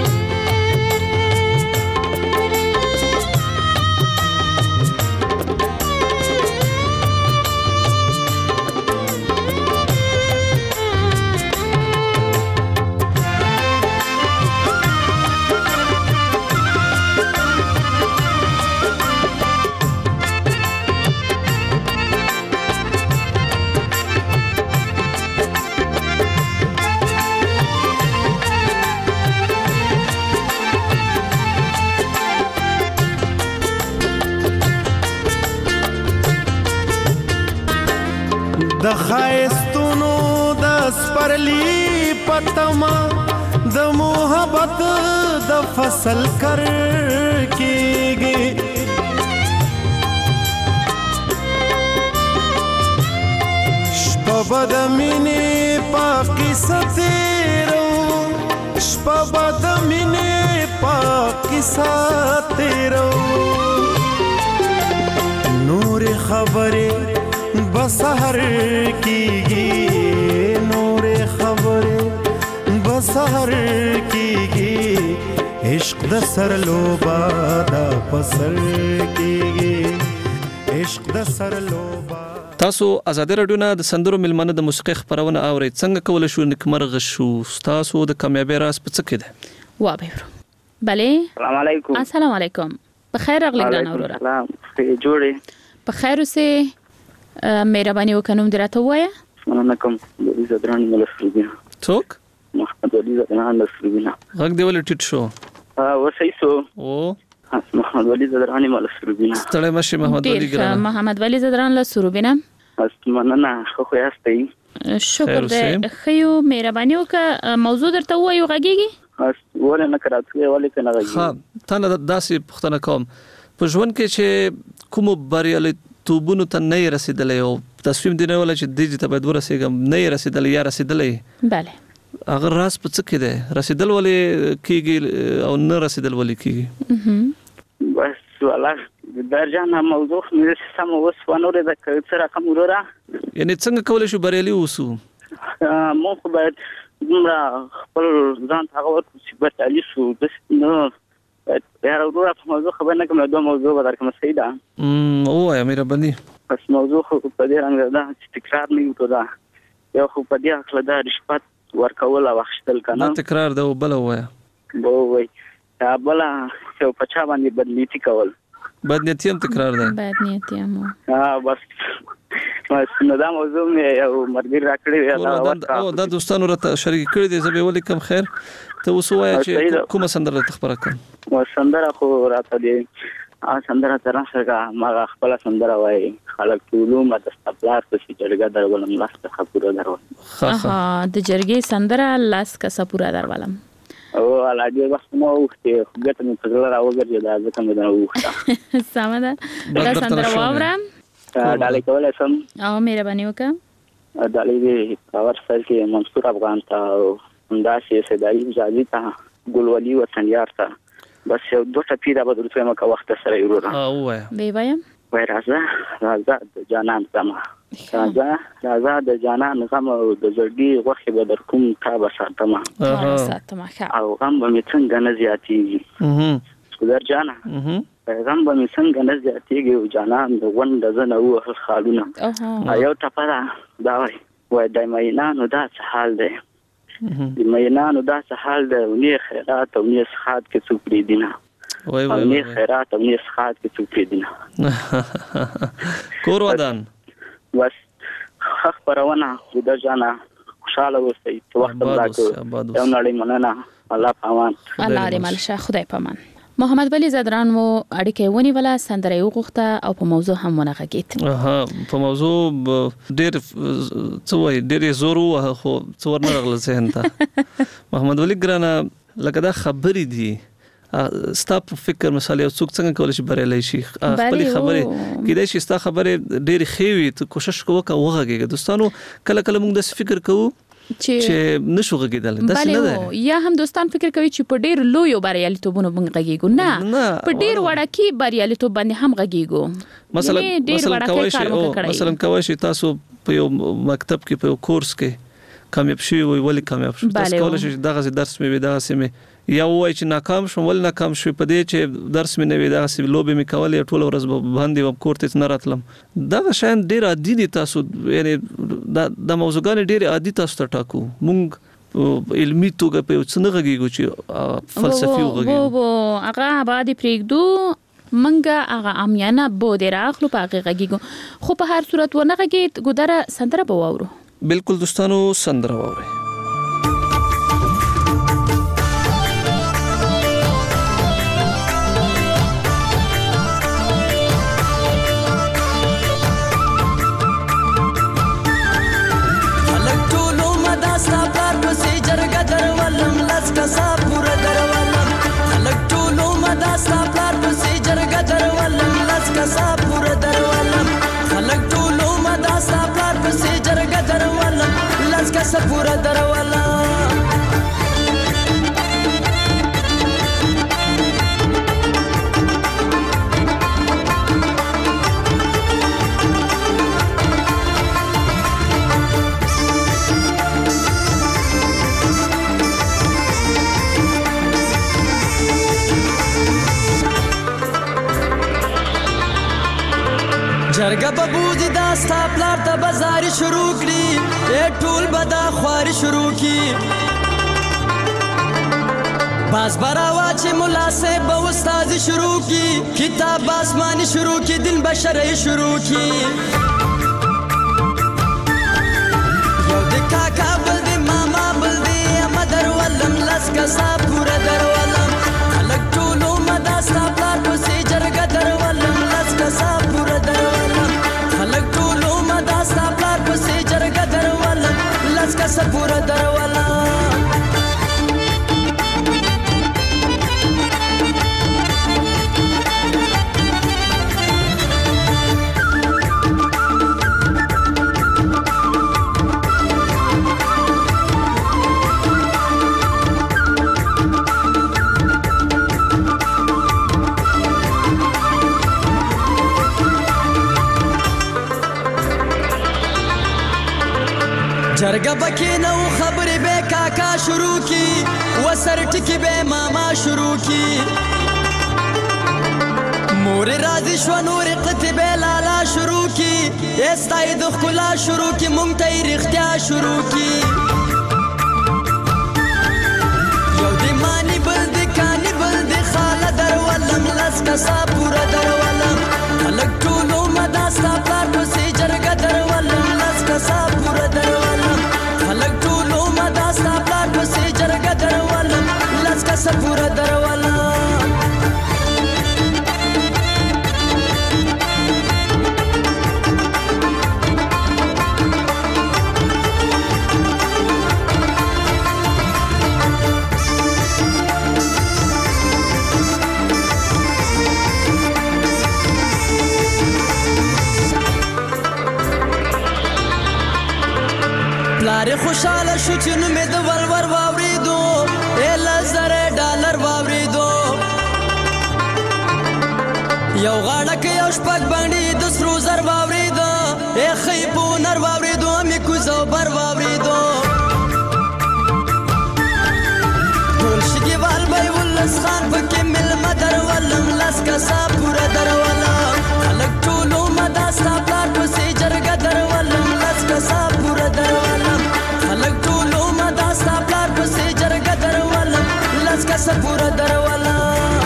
د خایستونو د سپرلی پتما د محبت د فصل کر کیږي شپه د مینې په قصه تیرو شپه د مینې په किस्सा तेरो नूर खबरे बसहर कीगी नूर खबरे बसहर कीगी इश्क द सर लोबा दा पसर कीगी इश्क द सर लोबा تاسو آزادي رادیو نه د سندرو ملمنه د موسیقي خبرونه اورئ څنګه کولای شو نکمرغ شو تاسو د کامیابی راز په څه کې ده وابه بله السلام علیکم السلام علیکم بخیر اغلی ګران اورورا سلام جوړې بخیر اوسه مهرباني وکړم درته وایا مننه کوم د زدران ملسربینا څوک محمد ولي زدران ملسربینا غږ دی ول ټیټ شو وسې سو او محمد ولي زدران ملسربینا ستړی مشه محمد ولي ګران محمد ولي زدران لسربینا مننه خو یاستئ شکر دې خيو مهرباني وکړه موضوع درته وایو غږیږي ولې نه کراته ولې کنه غږیږي ها تنه داسې پښتنه کوم په ژوند کې چې کوم بریالي توبونو ته نه رسیدلې او تصمیم دی نه ولا چې دې ته باید ورسېږم نه رسیدلې یا رسیدلې bale اگر راس په څه کې ده رسیدل ولې کیږي او نه رسیدل ولې کیږي بس والله درجانه موضوع مې سم وسونه ده چې رقم ورا یعنی څنګه کولای شو بریالي اوسو مو خو باید دومره خپل ځان هغه ورته چې بریالي شو بس نو یاره ورو په موضوع خبر نه کوم دوه موضوع به درکم سیدا او یا مهرباني بس موضوع خو په دې رنګ ده چې تکرار نه وي دا یو خو په دې اخله دا رشوت ورکول او اخیستل کنه تکرار ده بل وایا وای دا بل یو پچا باندې بدنيتي کول بدنيتي هم تکرار ده بدنيتي هم بس نو دا موضوع مې یو مرګ راکړی او دا دوستانو راته شریک کړی دي زبې ولیکم خیر ته وسوای چې کومه سندره تخبره کړم سندره خو راته دی سندره تر څنګه ما خپل سندره وای خلک ټولو ماته استقلال په جرګه درولم لاس ته پورا درول د جرګې سندره لاس کا پورا درولم او علاوه وخت نو وخت ګټه مې په لاره وګرځي دا ځکه مې نه وخت سمه ده سندره واورم ډالې کولای سم او مهرباني وکړه ډالې دې اور سر کې منصور افغان ته همدا شي سدایي ځالي ته ګلولي وطنيار ته بس یو دوه ټپی دا به درته مکه وخت سره یورو وای به وایم وای راځه د جانان سما راځه د جانان سما د زړګي غوخه به در کوم تا به ساتما او غم به مې څنګه نه زیاتیږي در جانا پیغام به مې څنګه نه زیاتیږي او جانان د غونډ زنه و خالونه یو ټپه دا وای د مینانو دا څه حال دی د مینانو دا څه حال دی او نه خیرات او نه سخات کې څوک دینه وای نه خیرات او نه سخات کې څوک دینه کور ودان بس خبرونه د جانا خوشاله اوسئ وخت راکړو یو نړۍ مننه الله پامان الله دې مالشه خدای پامان محمد ولی زدران مو اړیکې ونی ولا سندره وغوښته او په موضوع هم ونغږیت په موضوع ډېر څوای ډېر زورو خو څور نه غل ذهن ته محمد ولی ګرانه لکه دا خبرې دي ستاپ فکر مثال یو څوک څنګه کولای شي بریالي شي خپل خبره کیدای شي ستا خبره ډېر خېوي ته کوشش کوه وغږیږي دوستانو کله کله موږ د فکر کوو چې نشو غږیدل دا څه نه یا هم دوستان فکر کوي چې په ډېر لوی بریالیتوبونو باندې غږیږو نه په ډېر وړاکي بریالیتوب باندې هم غږیږو مثلا کوي چې تاسو په یو مکتب کې په کورس کې کامیاب شوي وي ولې کامیاب شو تاسو کولای شئ دغه درس مې وي دغه سمې یا وای چې ناکام شوم ول ناکام شوم په دې چې درس مې نه وي دغه سمې لوبې مې کولې ټول ورځ باندې و کوړته نه راتلم دغه شان ډیر عادي دي تاسو یعنی د موضوعګان ډیر عادي تاسو ته ټاکو مونږ علمي توګه په څنګه غږیږو چې فلسفي وغږیږو هغه باندې پریږدو منګه هغه امیانه بو دې راخلو په هغه غږیږو خو په هر صورت ونه غږیت ګودره سندره به واورو بالکل دوستانو سندره واورئ پورا دروالا جرګه به بوځي دا ستا پلار ته بازاري شروع کړي ټول به دا خواري شروع کړي باز براوا چې ملا صاحب به استادي شروع کړي کتاب آسماني شروع کړي دین بشري شروع کړي یو د کاکا بل د ماما بل د اما درولم لس کسا پورا درولم خلک ټولو مدا ستا پلار پسې جرګه درولم لس کسا پورا درولم خلک ټولو مدا ستا پلار پسې جرګه درولم لس کسا پورا درولم جرګه بکې نو خبرې به کاکا شروع کی وسر ټکی به ماما شروع کی مور راضي شو نور قطبه لالا شروع کی استای د خلا شروع کی مونږ ته رښتیا شروع کی یو د مانی بل د کانی بل د خاله درولم لس کسا پورا درولم خلک ټولو مدا ستا پلار پسې جرګه درولم لس کسا پورا درولم خلک ټولو مدا ستا پلار پسې جرګه درولم لس کسا پورا درولم پلار خوشاله شو چې نو مې د ورور واورېدو $1000 واورېدو یو غاړه کې یو شپږ باندې د سرو زر واورېدو خی په نر واورېدو مې کوزو بر واورېدو ټول شګیوال به ولس خان پکې ملمه درولم لس کسا پورا درولم خلک ټولو مدا ستا پلار پسې جرګه درولم لس کسا پورا درولم خلک ټولو مدا ستا پلار پسې جرګه درولم لس کسا پورا درولم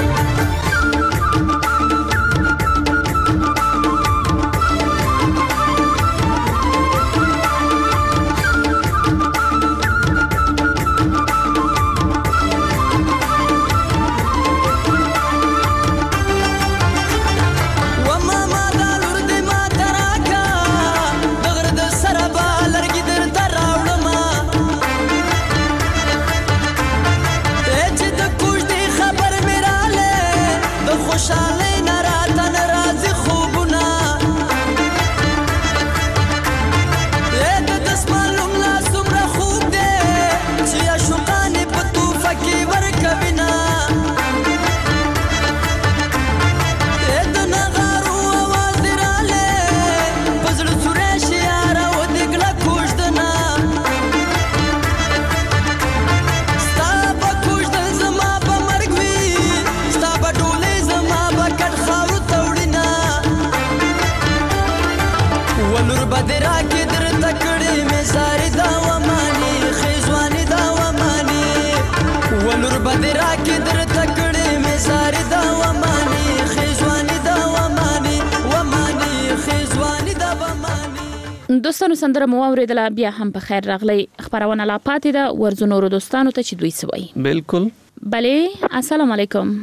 دوستانو سندره مو اوریدله بیا هم په خیر راغلی خبرونه لا پاتې ده ورزو نورو دوستانو ته چې دوی سوي بالکل بله السلام علیکم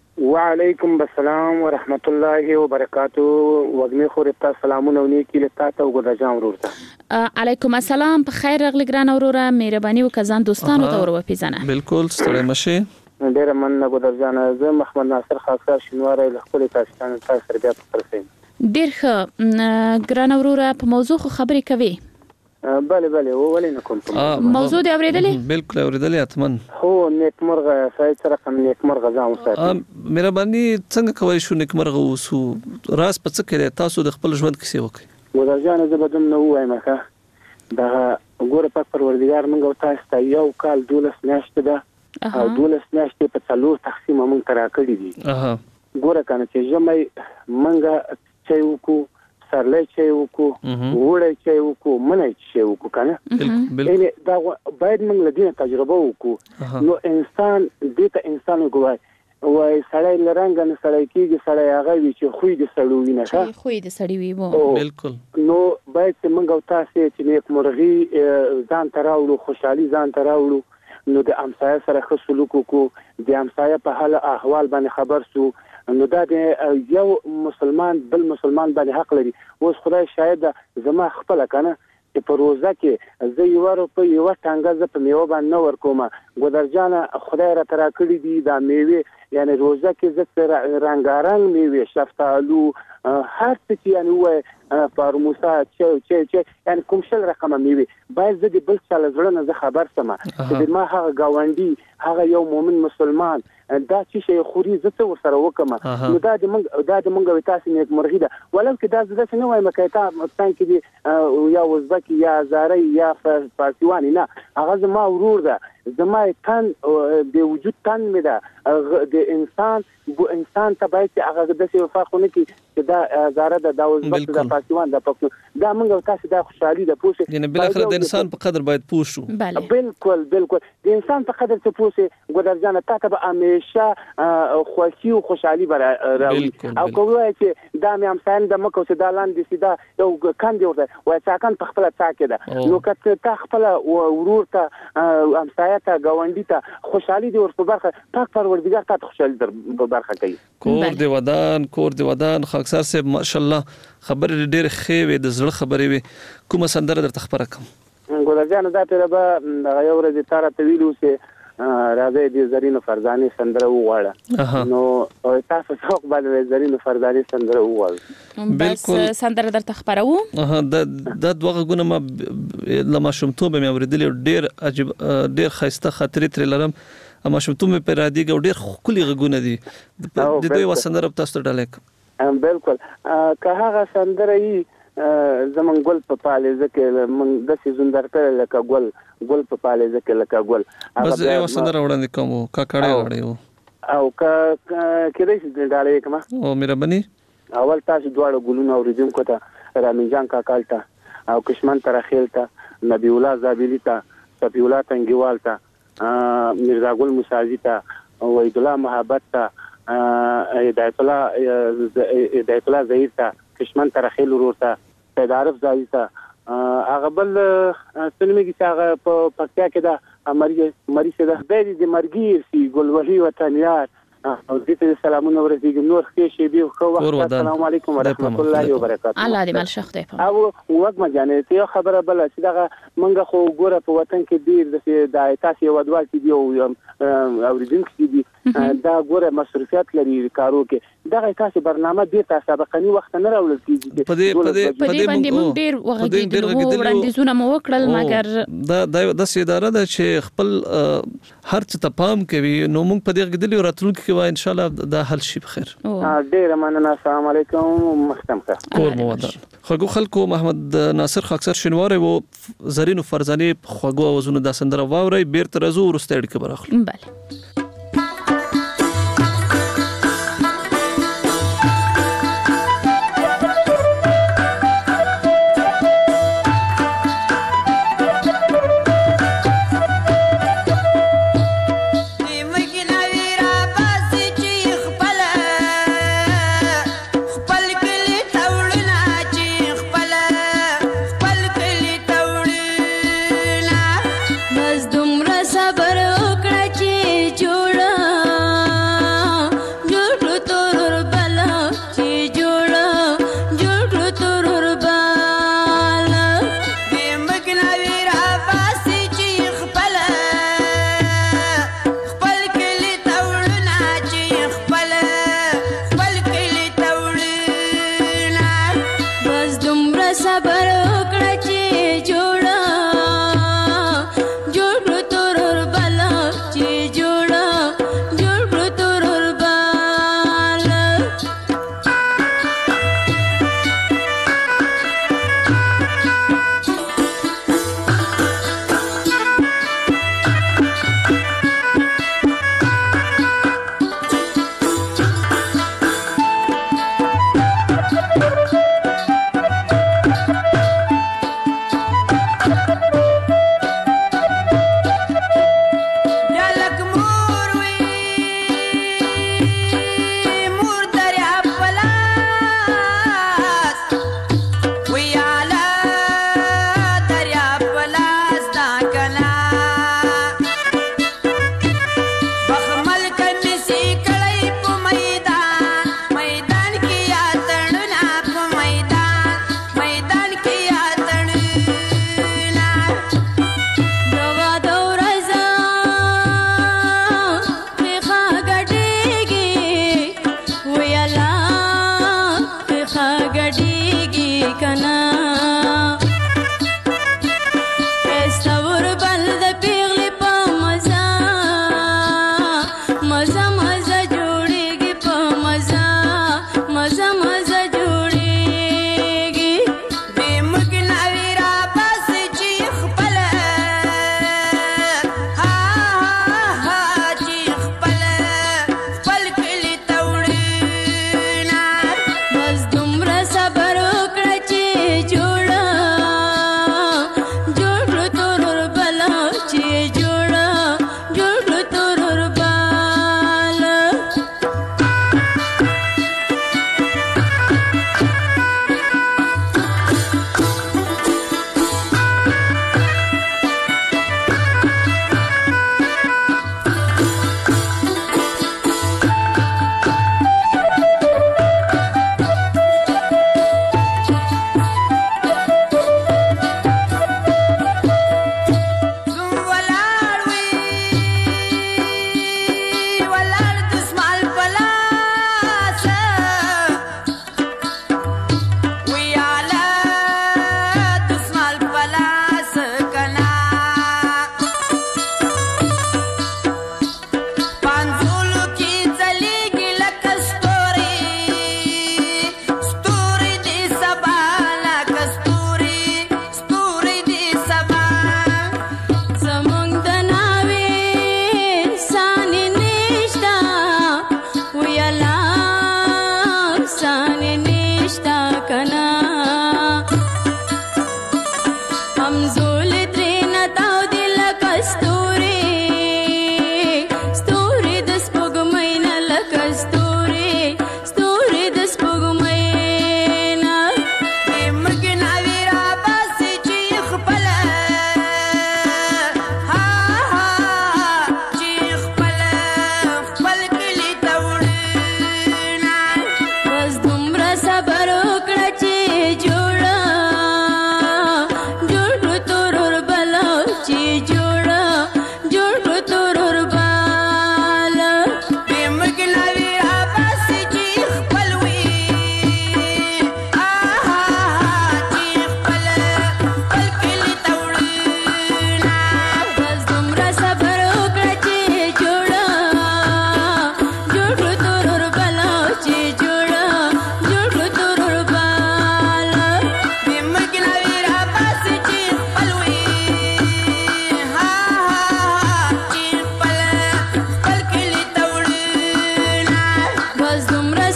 وعلیکم السلام ورحمت الله وبرکاتو وګمی خو رتا سلامونه ونیکی لتا ته وګدا جام ورته علیکم السلام په خیر راغلی ګران اوروره مهرباني وکزان دوستانو ته ورو پیژنه بالکل ستړی مشه ډیر مننه ګودر جان زه محمد ناصر خاصه شنواره له خپل پاکستان ته سره بیا پرسیم ډیر ښه ګران اوروره په موضوع خو خبرې کوي بله ولې نه کوم موضوع دی اوریدلې بالکل اوریدلې اتمن هو نیکمرغه سایت سره کوم نیکمرغه ځم ساتي مهرباني څنګه کوي شو نیکمرغه وسو راس په څه کې تاسو د خپل ژوند کیسه وکړي ګودر جان زه بدم نو وایم ښه دا ګوره پاک پروردګار موږ تاسو ته یو کال 12 میاشتې ده او 12 میاشتې په څلور تقسیم موږ ترا کړی دي ګوره کنه چې جمعي منګه چې وکړو سرلی چای وکړو وړی چای وکړو منی چای وکړو کنه یعنی دا باید موږ له دې تجربه وکړو نو انسان دې ته انسان وګوري وای سړی لرنګ نه سړی کېږي سړی هغه وي چې خوی د سړی وي نه خوی د سړی وي بالکل نو باید موږ او تاسو چې نیکمرغي ځان ته راوړو خوشحالي ځان ته راوړو نو د امسایه سره ښه سلوک وکړو د امسایه په حال احوال باندې خبر سو نو دا د یو مسلمان بل مسلمان باندې حق لري اوس خدای شاید زما خپل کنه چې په روزه کې زه یو روپۍ یو ټانګه ز په میوه باندې نه ورکوم ګودرجانه خدای را ترا کړی دی دا میوه یعنی روزه کې زه رنگارنګ میوه شفتالو هر څه چې یعنی وای فارموسا چې یعنی کوم شل رقم میوه باید زه د بل څه لزړه نه خبر سم چې ما هغه گاونډي هغه یو مؤمن مسلمان دا چې شي خوري زه څه ورسره وکم نو دا د منګ تاسو نیک مرغی ده ولکه کې دا زده نه وای مکه تا مستان کې دی یا وزبکی یا زاری یا فارسیوانی نه هغه زما ورور ده زما تن د وجود تن مې ده د انسان ته باید هغه د څه وفاقونه کې دا زاره ده دا وزبک د فارسیوان د پښتو دا موږ تاسو د خوشحالي د پوښتنه یعنی بل اخر د انسان په قدر باید پوښو بالکل د انسان په قدر څه پوښي ګودرجانه تا ته به همیشه خوشي او خوشحالي راوي او کومه چې دا مې امسان د مکو چې دا لاندې سیدا یو کاندي ورته وای څاکان په خپل څاکه ده نو کته تا خپل ورور ته امسایه ته گاونډي ته خوشحالي دی ورته برخه پاک پروردګار ته خوشحالي در برخه کوي کور دی ودان خاکسار صاحب ماشاءالله خبر ډېر ښه وي د زړه خبرې وي کومه سندره درته خبره کوم ګلجان دا ته به یو ورځ تاره طویلو چې راځي د زرینو فرزانه سندره وغواړه نو تاسو څوک باندې زرینو فرزانه سندره وغواړه بالکل سندره درته خبرو د دوغه غونه ما لما شمتوب مې اوریدل ډېر عجیب ډېر خاصه خاطرې تر لرم اما شمتوب په رادیو ډېر خولي غونه دي د دوی وسندره تاسو ډالک بالکل که هغه سندره یې زمون ګل په پاله ځکه من د سيزون درته لکه ګل په پاله ځکه لکه ګل بس یو سندره وړاندې کوم کا کړه وړیو او کله چې ډالې کما او مهرباني اول تاسو دواړو ګلونو اوریدم کوته رامي جان کاکالتا او کشمن ترخیلتا نبی الله زابلی تا صفی الله تنگیوال تا میرزا ګل موسازی تا وحید الله محبت تا هدایت الله زهیر تا کشمن ترخیل ورور تا سید عارف زاهی تا هغه بل سنمي کې هغه په پکتیا کې دا مری سره د مرګیر سی ګلوهي وطنیار او دې ته سلامونه ورسېږي نور ښه شي دی خو السلام علیکم ورحمت الله وبرکاته الله دې مل شخ دی او وګم جانې ته خبره بل چې دا منګه خو ګوره په وطن کې ډیر د تاسو ودوال کې دی او اوریدونکو دي دا ګوره مصرفيات لري کارو کې دا تاسو برنامه ډیر سابقني وخت نه راوړل کیږي په دې باندې موږ ډیر وړاندیزونه مو وکړل مګر دا سیداره ده چې خپل هر څه ته پام کوي نو موږ په دې غدلی راتلونکي کې وای ان شاء الله دا حل شي بخیر ډیر مننه السلام علیکم مختمخه کور مو ودان خو خلکو محمد ناصر خاکسر شنواره وو زرینو فرزانه خوګو وزونه د سندره واوري بیرته رزو ورسته اړیکه براخلو بله بس دومره صبر وکړه چې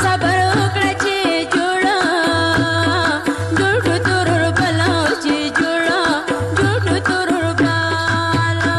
صبر وکړه چې جوړه جوړ تور بلا چې جوړه جوړ تور بلا.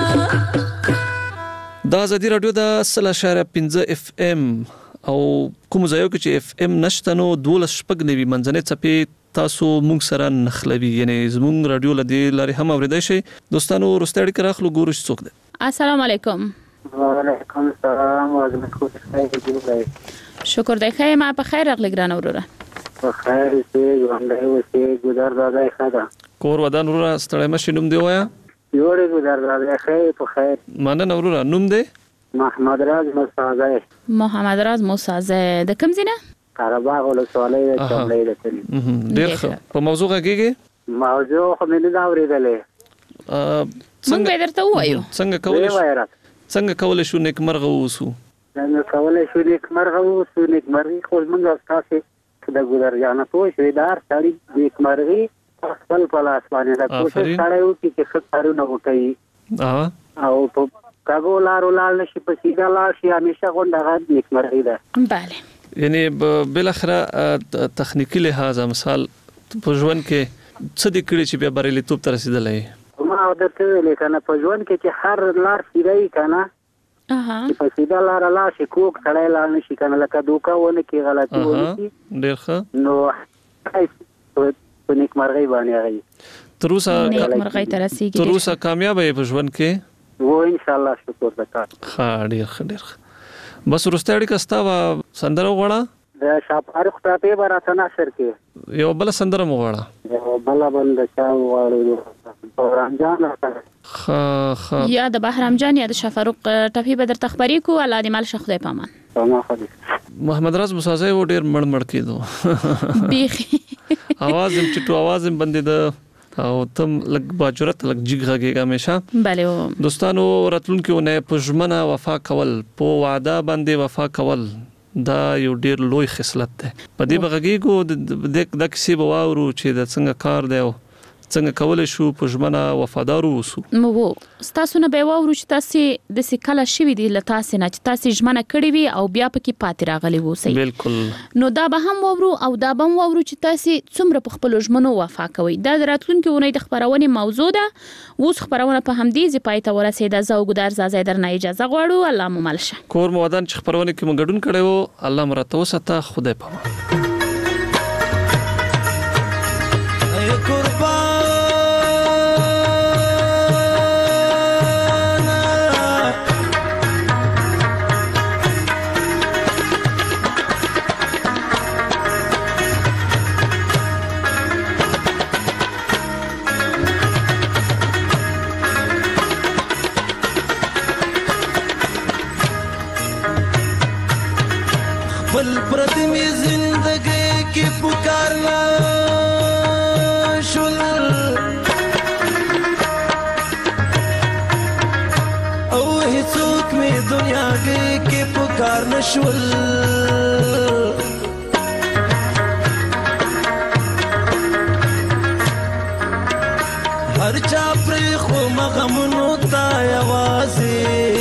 د ازادي رادیو د 100.5 اف ام او کوم ځایو کې چې اف ام نشته نو 12 شپږ نوي منځنۍ څپې تاسو مونږ سره نخلوي، یعنی زموږ رادیو لدی لاري هم اوریدای شي. دوستانو وروسته اړیکه راخلو ګورو څوک ده. السلام علیکم. وعلیکم السلام ورحمۃ الله وبرکاته. شکر دی خیر ما په خیر راغلی ګران وروره. په خیر سي ژوندۍ اوسې ګودر دادای خدا. کور ودان وروره ستړی مشي نوم دی وایا؟ یوړې ګودر دادای خیر په خیر. مننه وروره نوم دی؟ محمد راز موسازه. محمد راز موسازه د کوم ځای نه؟ قرهباغ ولسوالۍ د چملۍ د کلي. ډېر ښه. په موضوع غږیږي؟ موضوع خو مې نه ده اورېدلې. موږ به درته ووایو. څنګه کولی شو نیکمرغه واوسو؟ څنګه کولی شو نیکمرغه واوسو؟ نیکمرغي خو زموږ ستاسې د ګودرجانه پوه شوې د هر سړي نیکمرغي خپل په لاس باندې ده. کوشش سړی وکړي چې ښه کارونه وکړي او په کاغو لارو لاړ نشي، په سیده لاړ شي، همیشه غونډه هغه نیکمرغي ده. بله یعنی بالاخره تخنیکی لحاظ مثال په ژوند کې څه دې کړي چې بیا بریالیتوب ته رسېدلی؟ ما درته ویلې که نه په ژوند کې چې هر لار سیده وي که نه چې په سیده لاره لاړ شي کوږ سړی لاړ نه شي که نه، لکه دوکه ونه کړي غلطي ونه کړي ډېر ښه نو په نیکمرغۍ باندې هغه تر اوسه کامیابه یې په ژوند کې؟ و انشاءالله شکر د کار. ښه ډېر ښه ډېر ښه. بس وروسته اړیکه ستا وه سندره وغواړه؟ د شاپارخ ټاپې به راته نشر کې یو بله سندره مو غواړه؟ یو بله به د چا وغواړو بهرام جان یا د بهرام جان یا د شاپارخ ټاپې به درته خپرې کړو. الله دې مال شه خدای پامان. محمد راز موسازی و ډېر مړ کېدو بیخي اواز هم ټیټو اواز هم بندېده او تم لږ باجرت لږ جګ غږېږه همیشه. بله دوستانو راتلونکي اونۍ په ژمنه وفا کول، په وعده باندې وفا کول دا یو ډېر لوی خصلت دی. په دې به غږېږو دا کیسې به واورو چې د څنګه کار دی او څنګه کولی شو په ژمنه وفادار واوسو. ستاسو نه به یې واورو چې تاسې داسې کله شوي دي له تاسې نه چې تاسې ژمنه کړې وي او بیا پکې پاتې راغلي واوسئ. بالکل. نو دا به هم واورو او دا به هم واورو چې تاسې څومره په خپلو ژمنو وفا کوئ. دا د راتلونکي اونۍ د خپرونې موضوع ده. اوس خپرونه په همدې ځای پای ته ورسېده. زه او ګودر زازی درنه اجازه غواړو. الله مو مل شه. کور مو ودان چې خپرونې کې مو ګډون کړی و الله مو راته وساته. خدای پامان. बल प्रदमी जिंदगी की पुकारना शुल ओ हिचूक में दुनिया के पुकारना शुल हर चापरे खो मगमनो तायावाज़े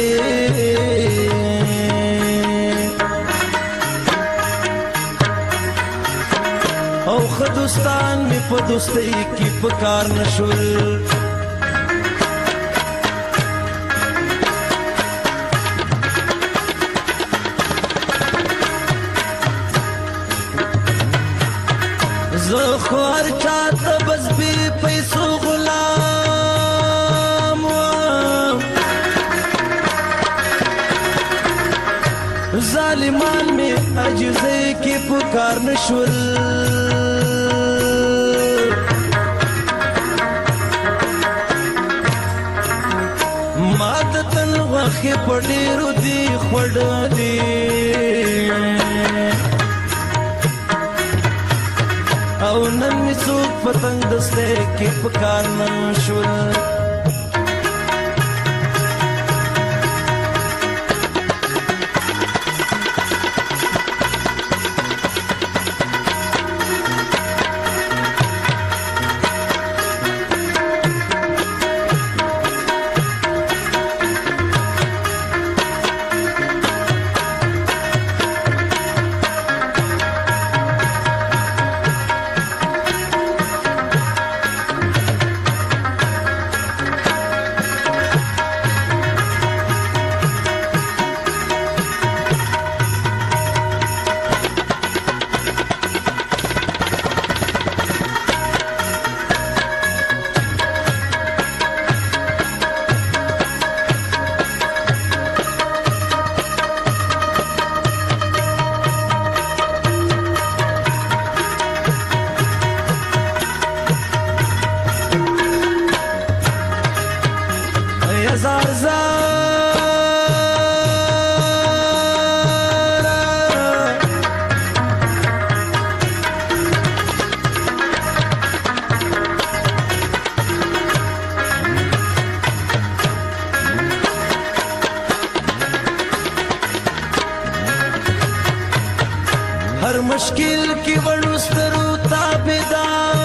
او خدوستان می په دوستۍ کې پکار نشول زه خو هر چاته بس بې پیسو غلام وم ظالمان می عجزۍ کې پکار نشول وخی پډیرو دی خړډلی او نن می څوک پتنګ دسته کې پکار نه شول هر مشکل کې ورسترو تابعدار